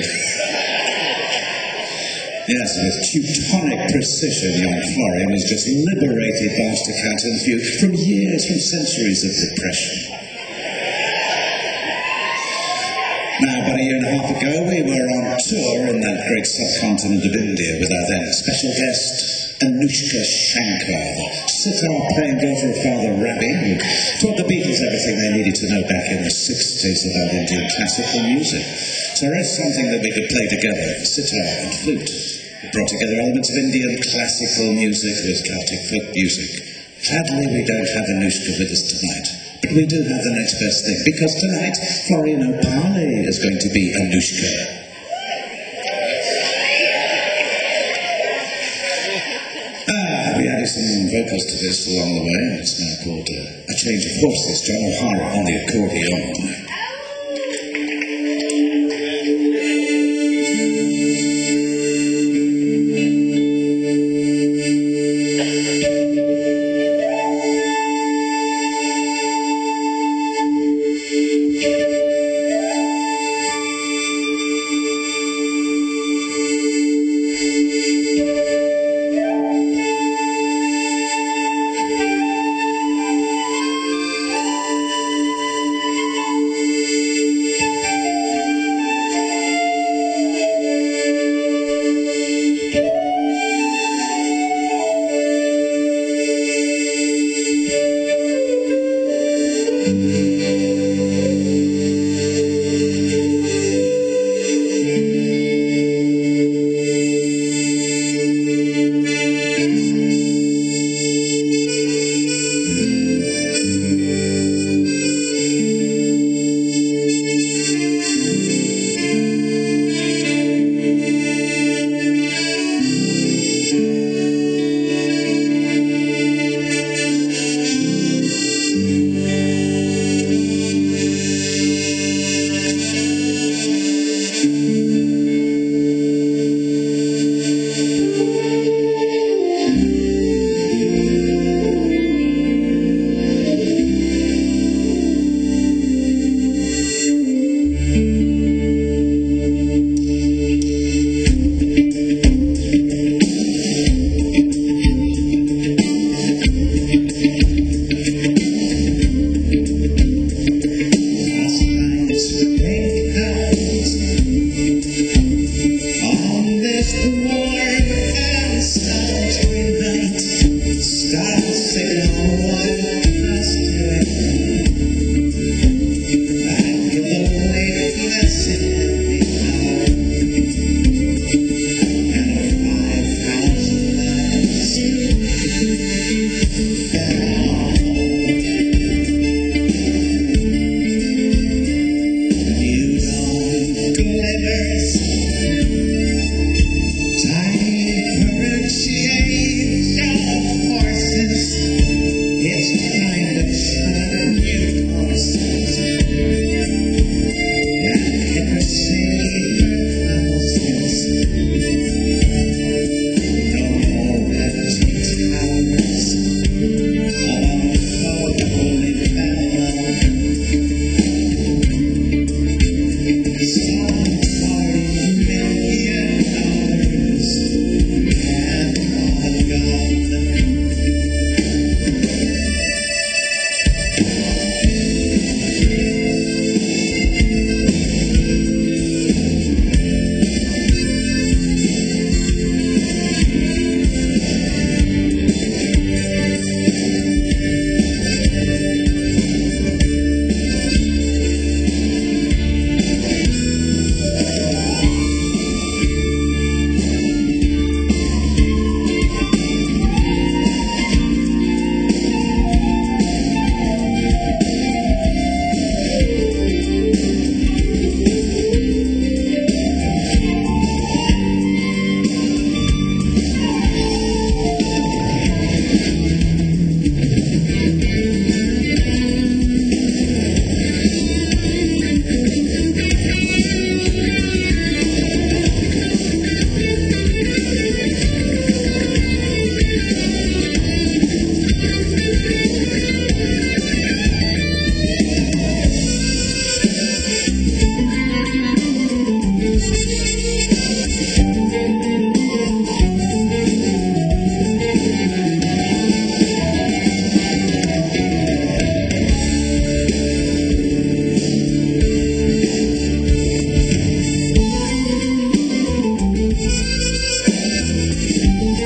Yes, with Teutonic precision, young Florian has just liberated Master Cat and Few from years, from centuries of depression. Now, about a year and a half ago, we were on tour in that great subcontinent of India with our then special guest, Anushka Shankar, the sitar playing daughter of Father Ravi, who taught the Beatles everything they needed to know back in the sixties about Indian classical music. So there is something that we could play together, sitar and flute. It brought together elements of Indian classical music with Celtic folk music. Sadly, we don't have Anushka with us tonight, but we do have the next best thing, because tonight, Florian Opali is going to be Anushka. Ah, we added some vocals to this along the way. It's now called uh, A Change of Horses. John O'Hara on the accordion.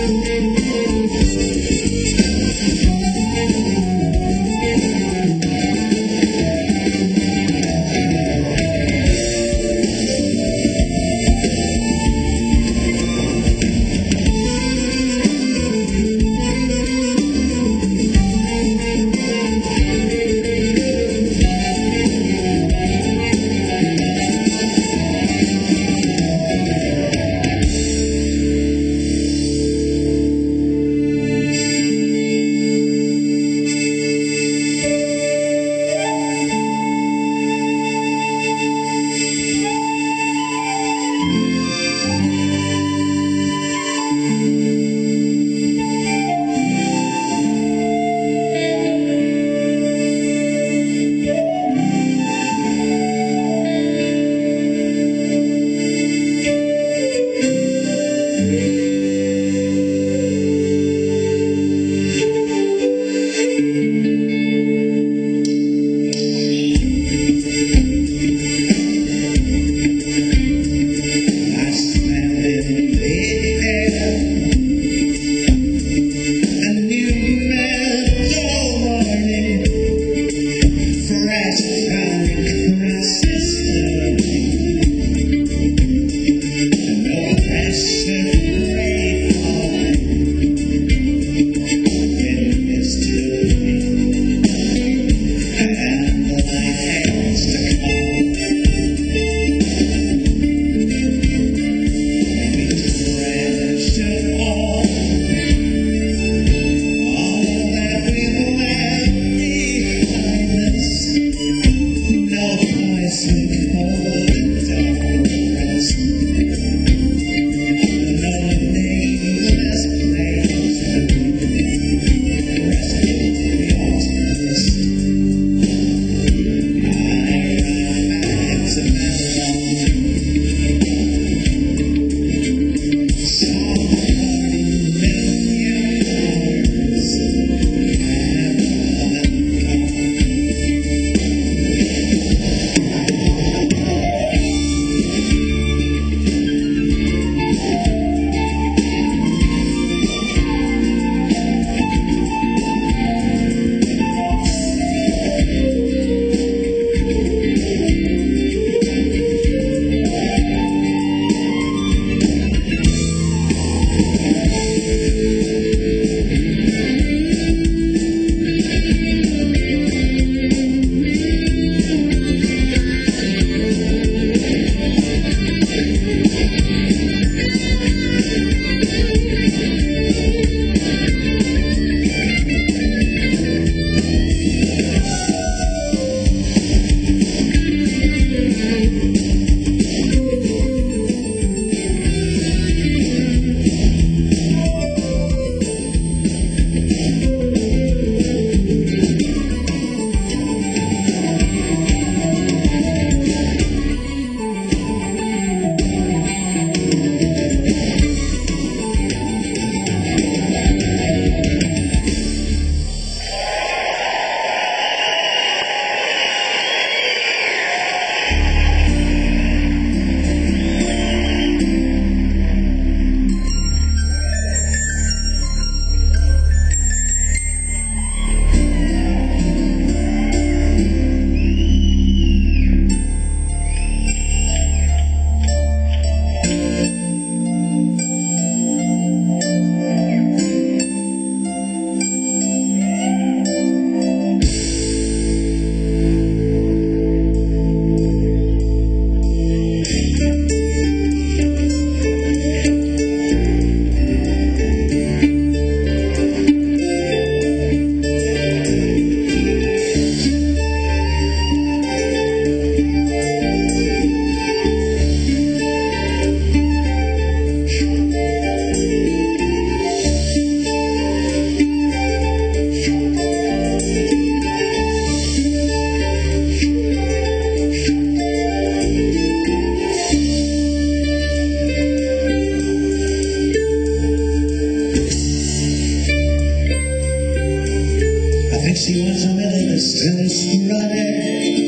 She was a middle distance runner.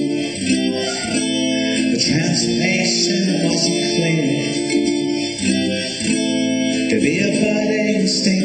The translation wasn't clear. To be a budding state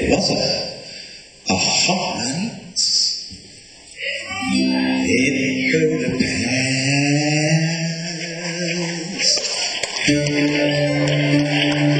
It was a, a hot night in Budapest.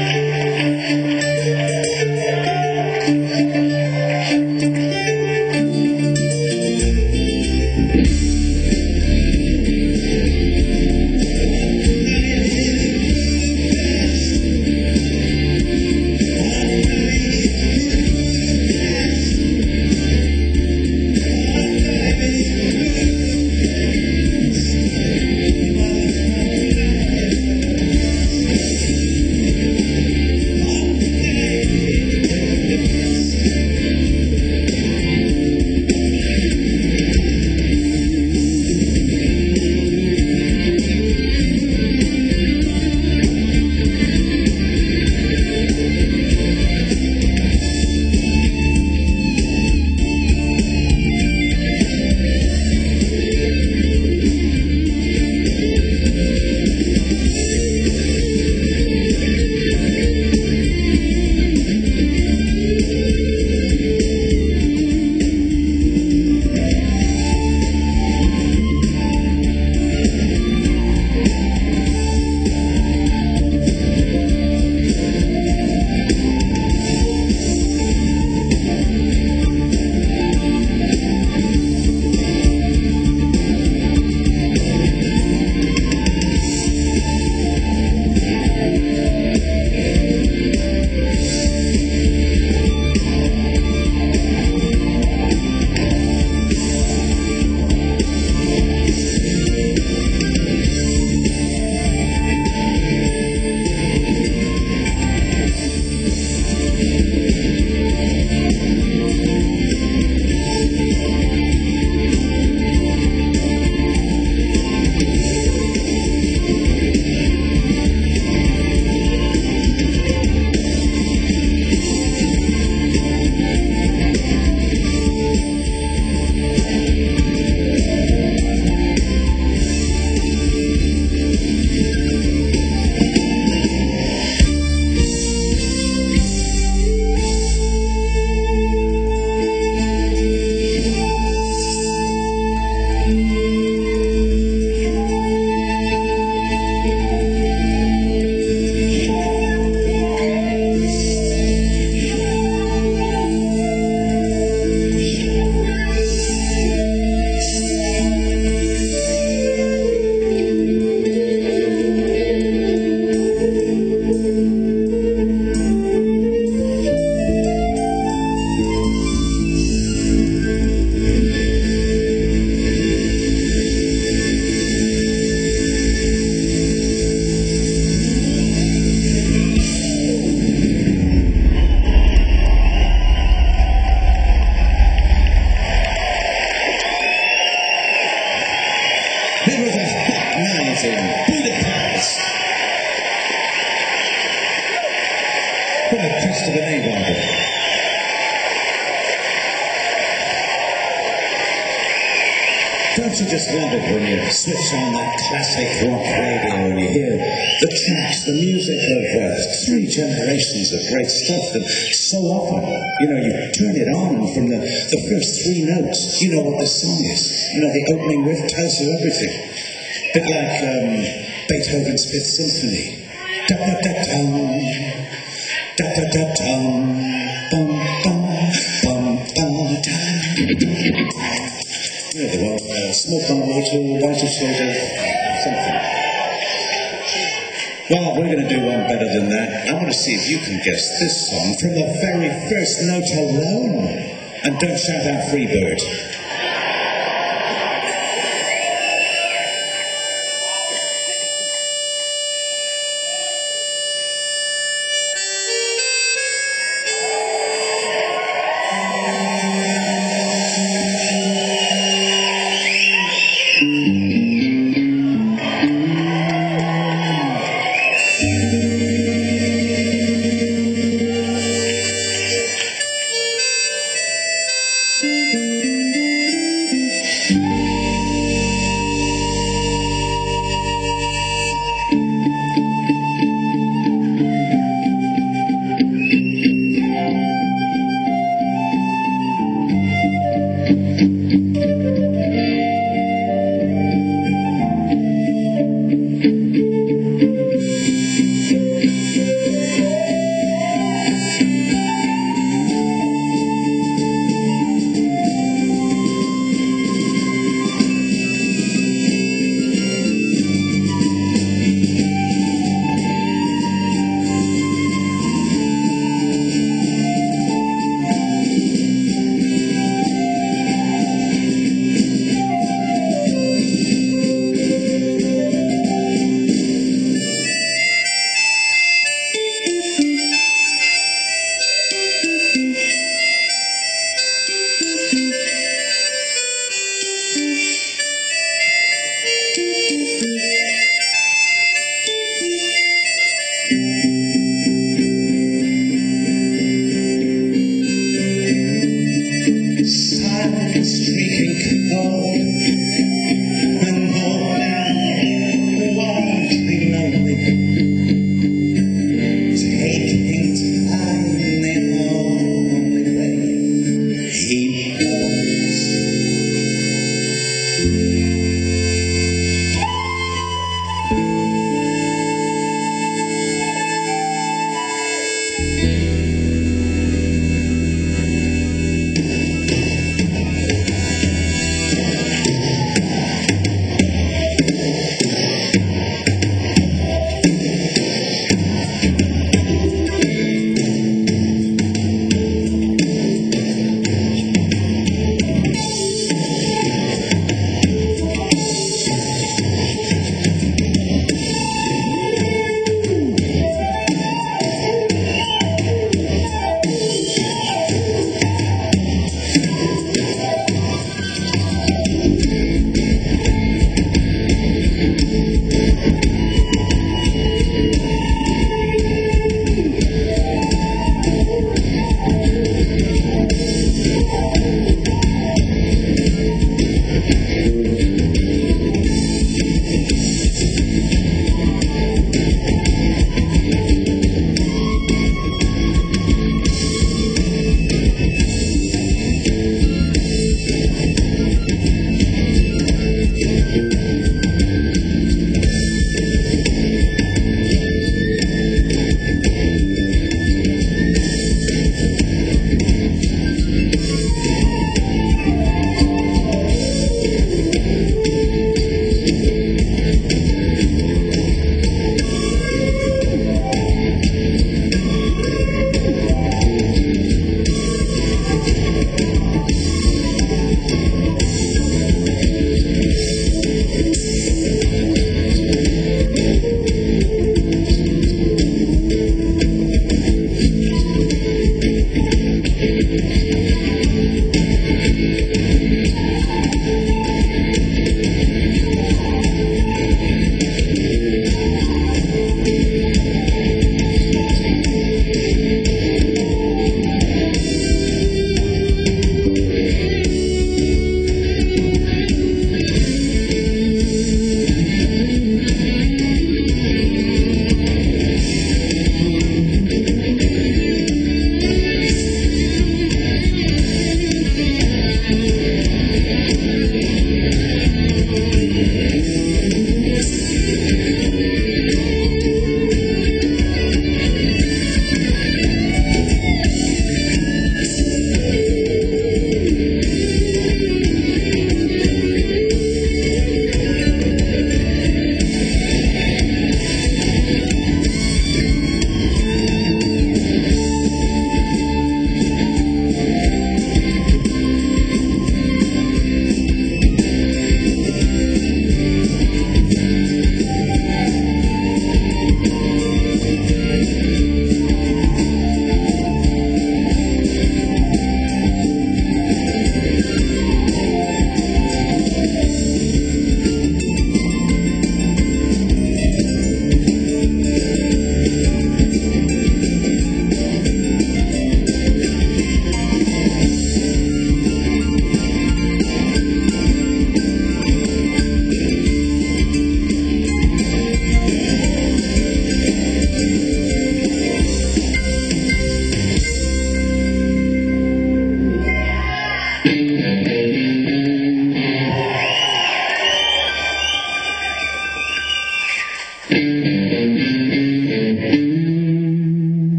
Put a crest of the name on it. Don't you just love it when you switch on that classic rock radio and you hear the tracks, the music of uh, three generations of great stuff, and so often, you know, you turn it on and from the, the first three notes, you know what the song is. You know, the opening riff tells you everything. A bit like um, Beethoven's Fifth Symphony. Da-da-da-dum, da-da-da-dum, bum, bum, bum, bum, da. Yeah, they were uh, smoke on water, white of soda, something. Well, we're going to do one better than that. I want to see if you can guess this song from the very first note alone. And don't shout out Freebird. Thank you.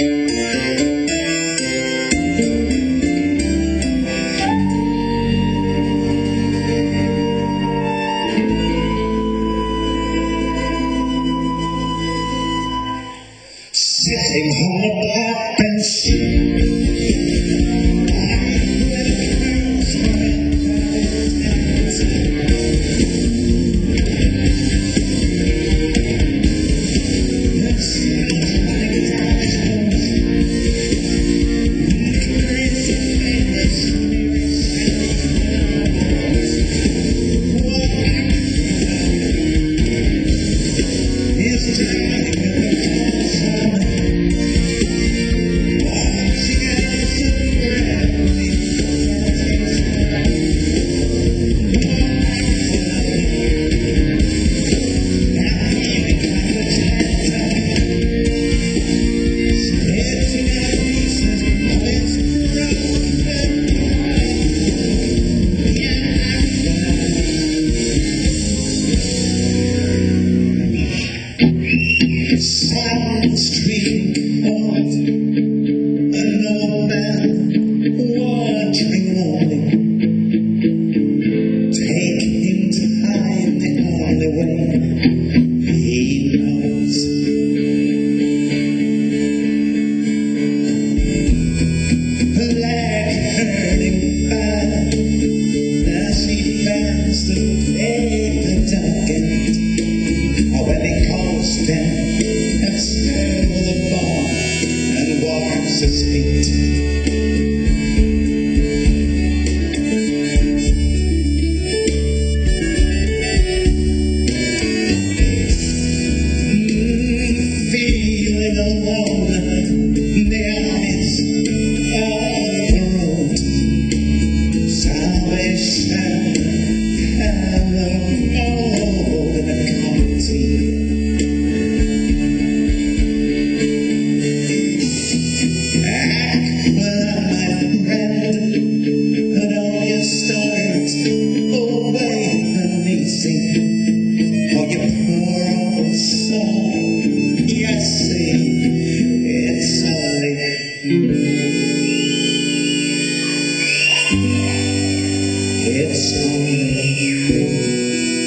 Sitting on a park bench, silent street on an old man watching lonely. Take him to hide the only way he knows. Her leg hurting bad as he bends to paper darkened. When he calls down and stares with a bar and warms his feet. Mm, feeling alone, the eyes of the road. Salvation and the road in a county. It's only true.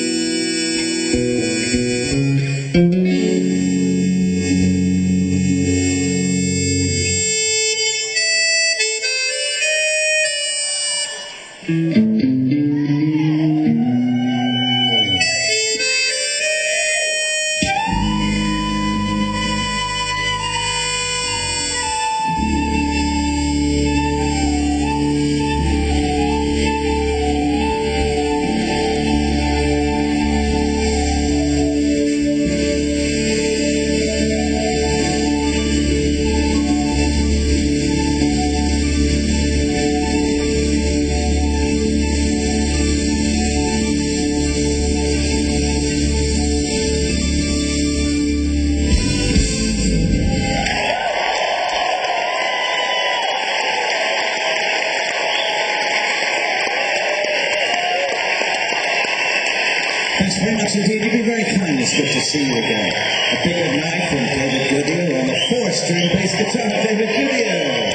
Thanks very much indeed. You've been very kind. It's good to see you again. A big good night from David Goodyear on the four-string bass guitar, David Goodyear.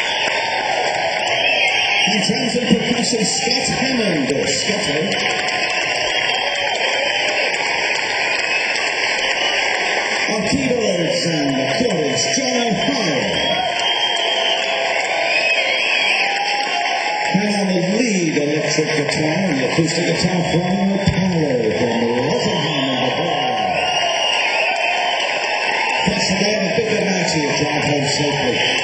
And drums and percussion, Scott Hammond, or Scotto. On keyboards and chords, John O'Hara. And on the lead electric guitar and the acoustic guitar from Paolo from Rotherham in the Borough. Thanks again, a big good night to you. Drive home safely.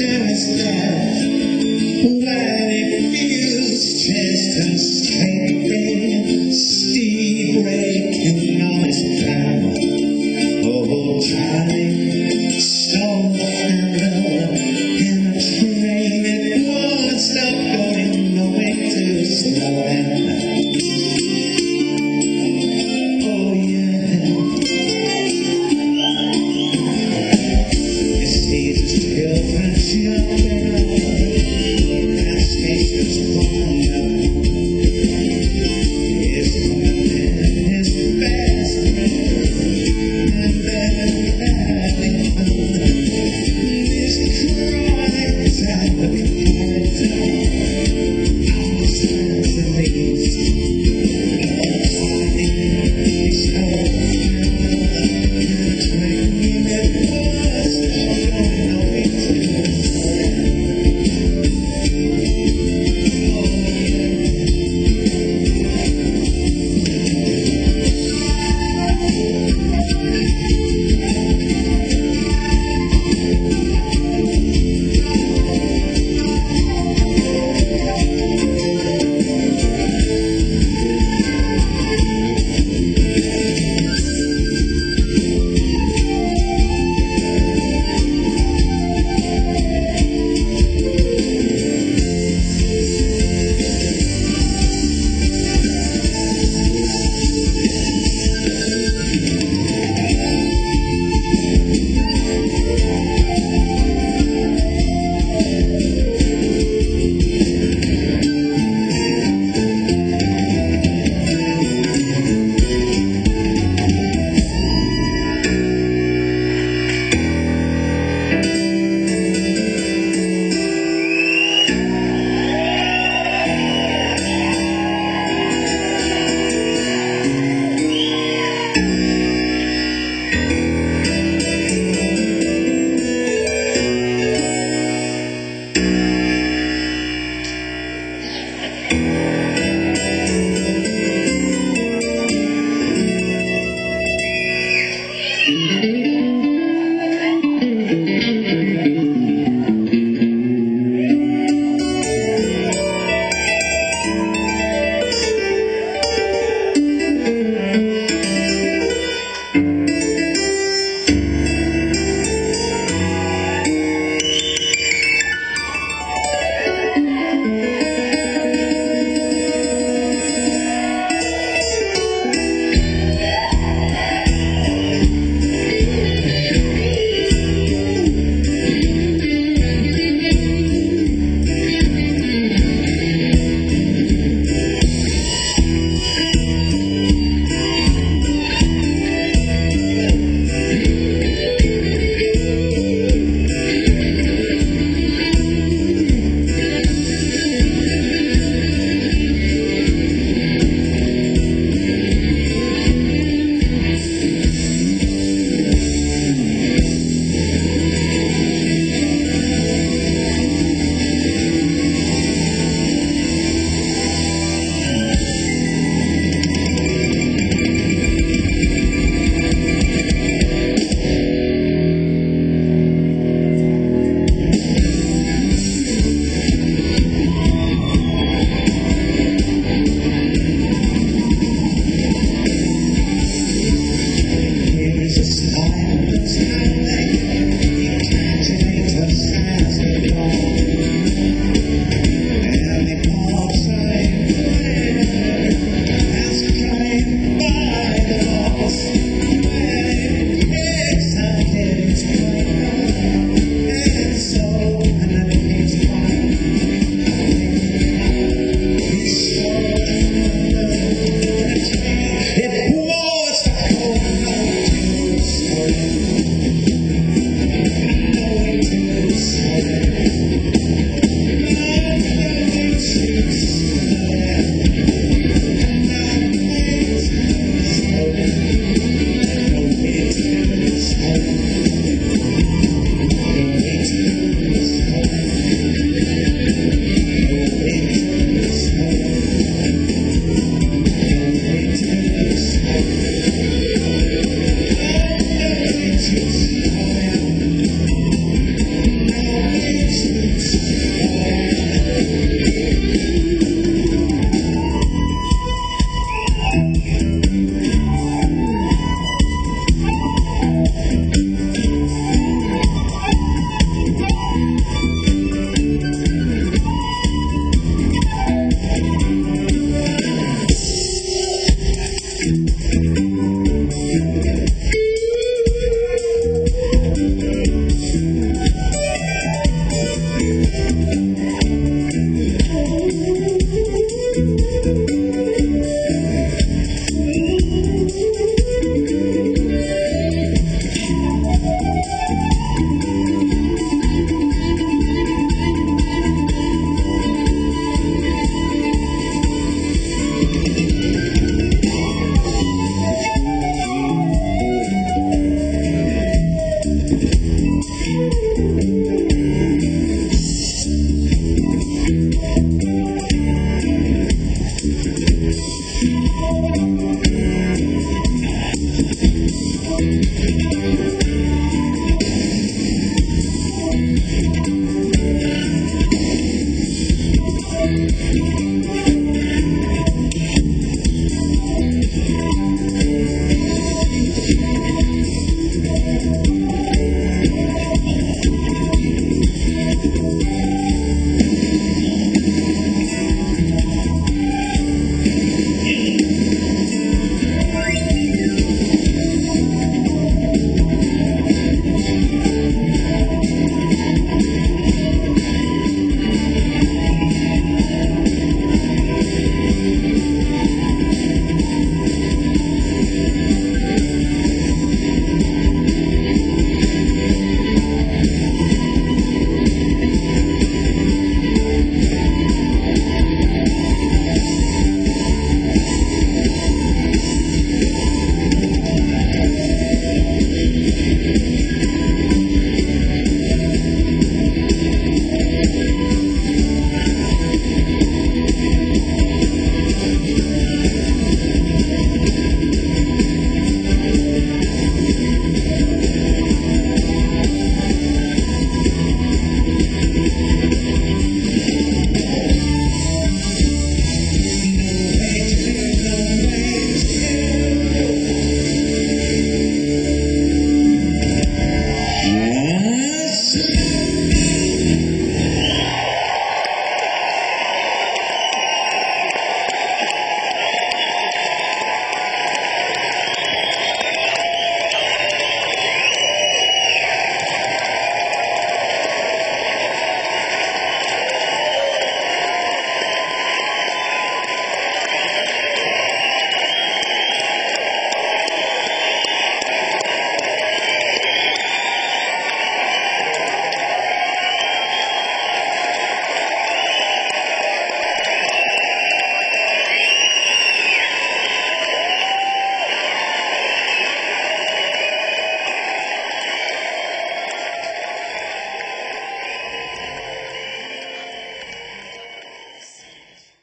is there when it feels chest and scraping, steep breaking on its plan. Oh, Charlie, stone handle in a train, it won't stop going, no way to slow down. Oh yeah, it stages children jumping up, that stage's going up. It's coming in his best friend, and then having fun. This cries at the corridor, outside the leaves. It's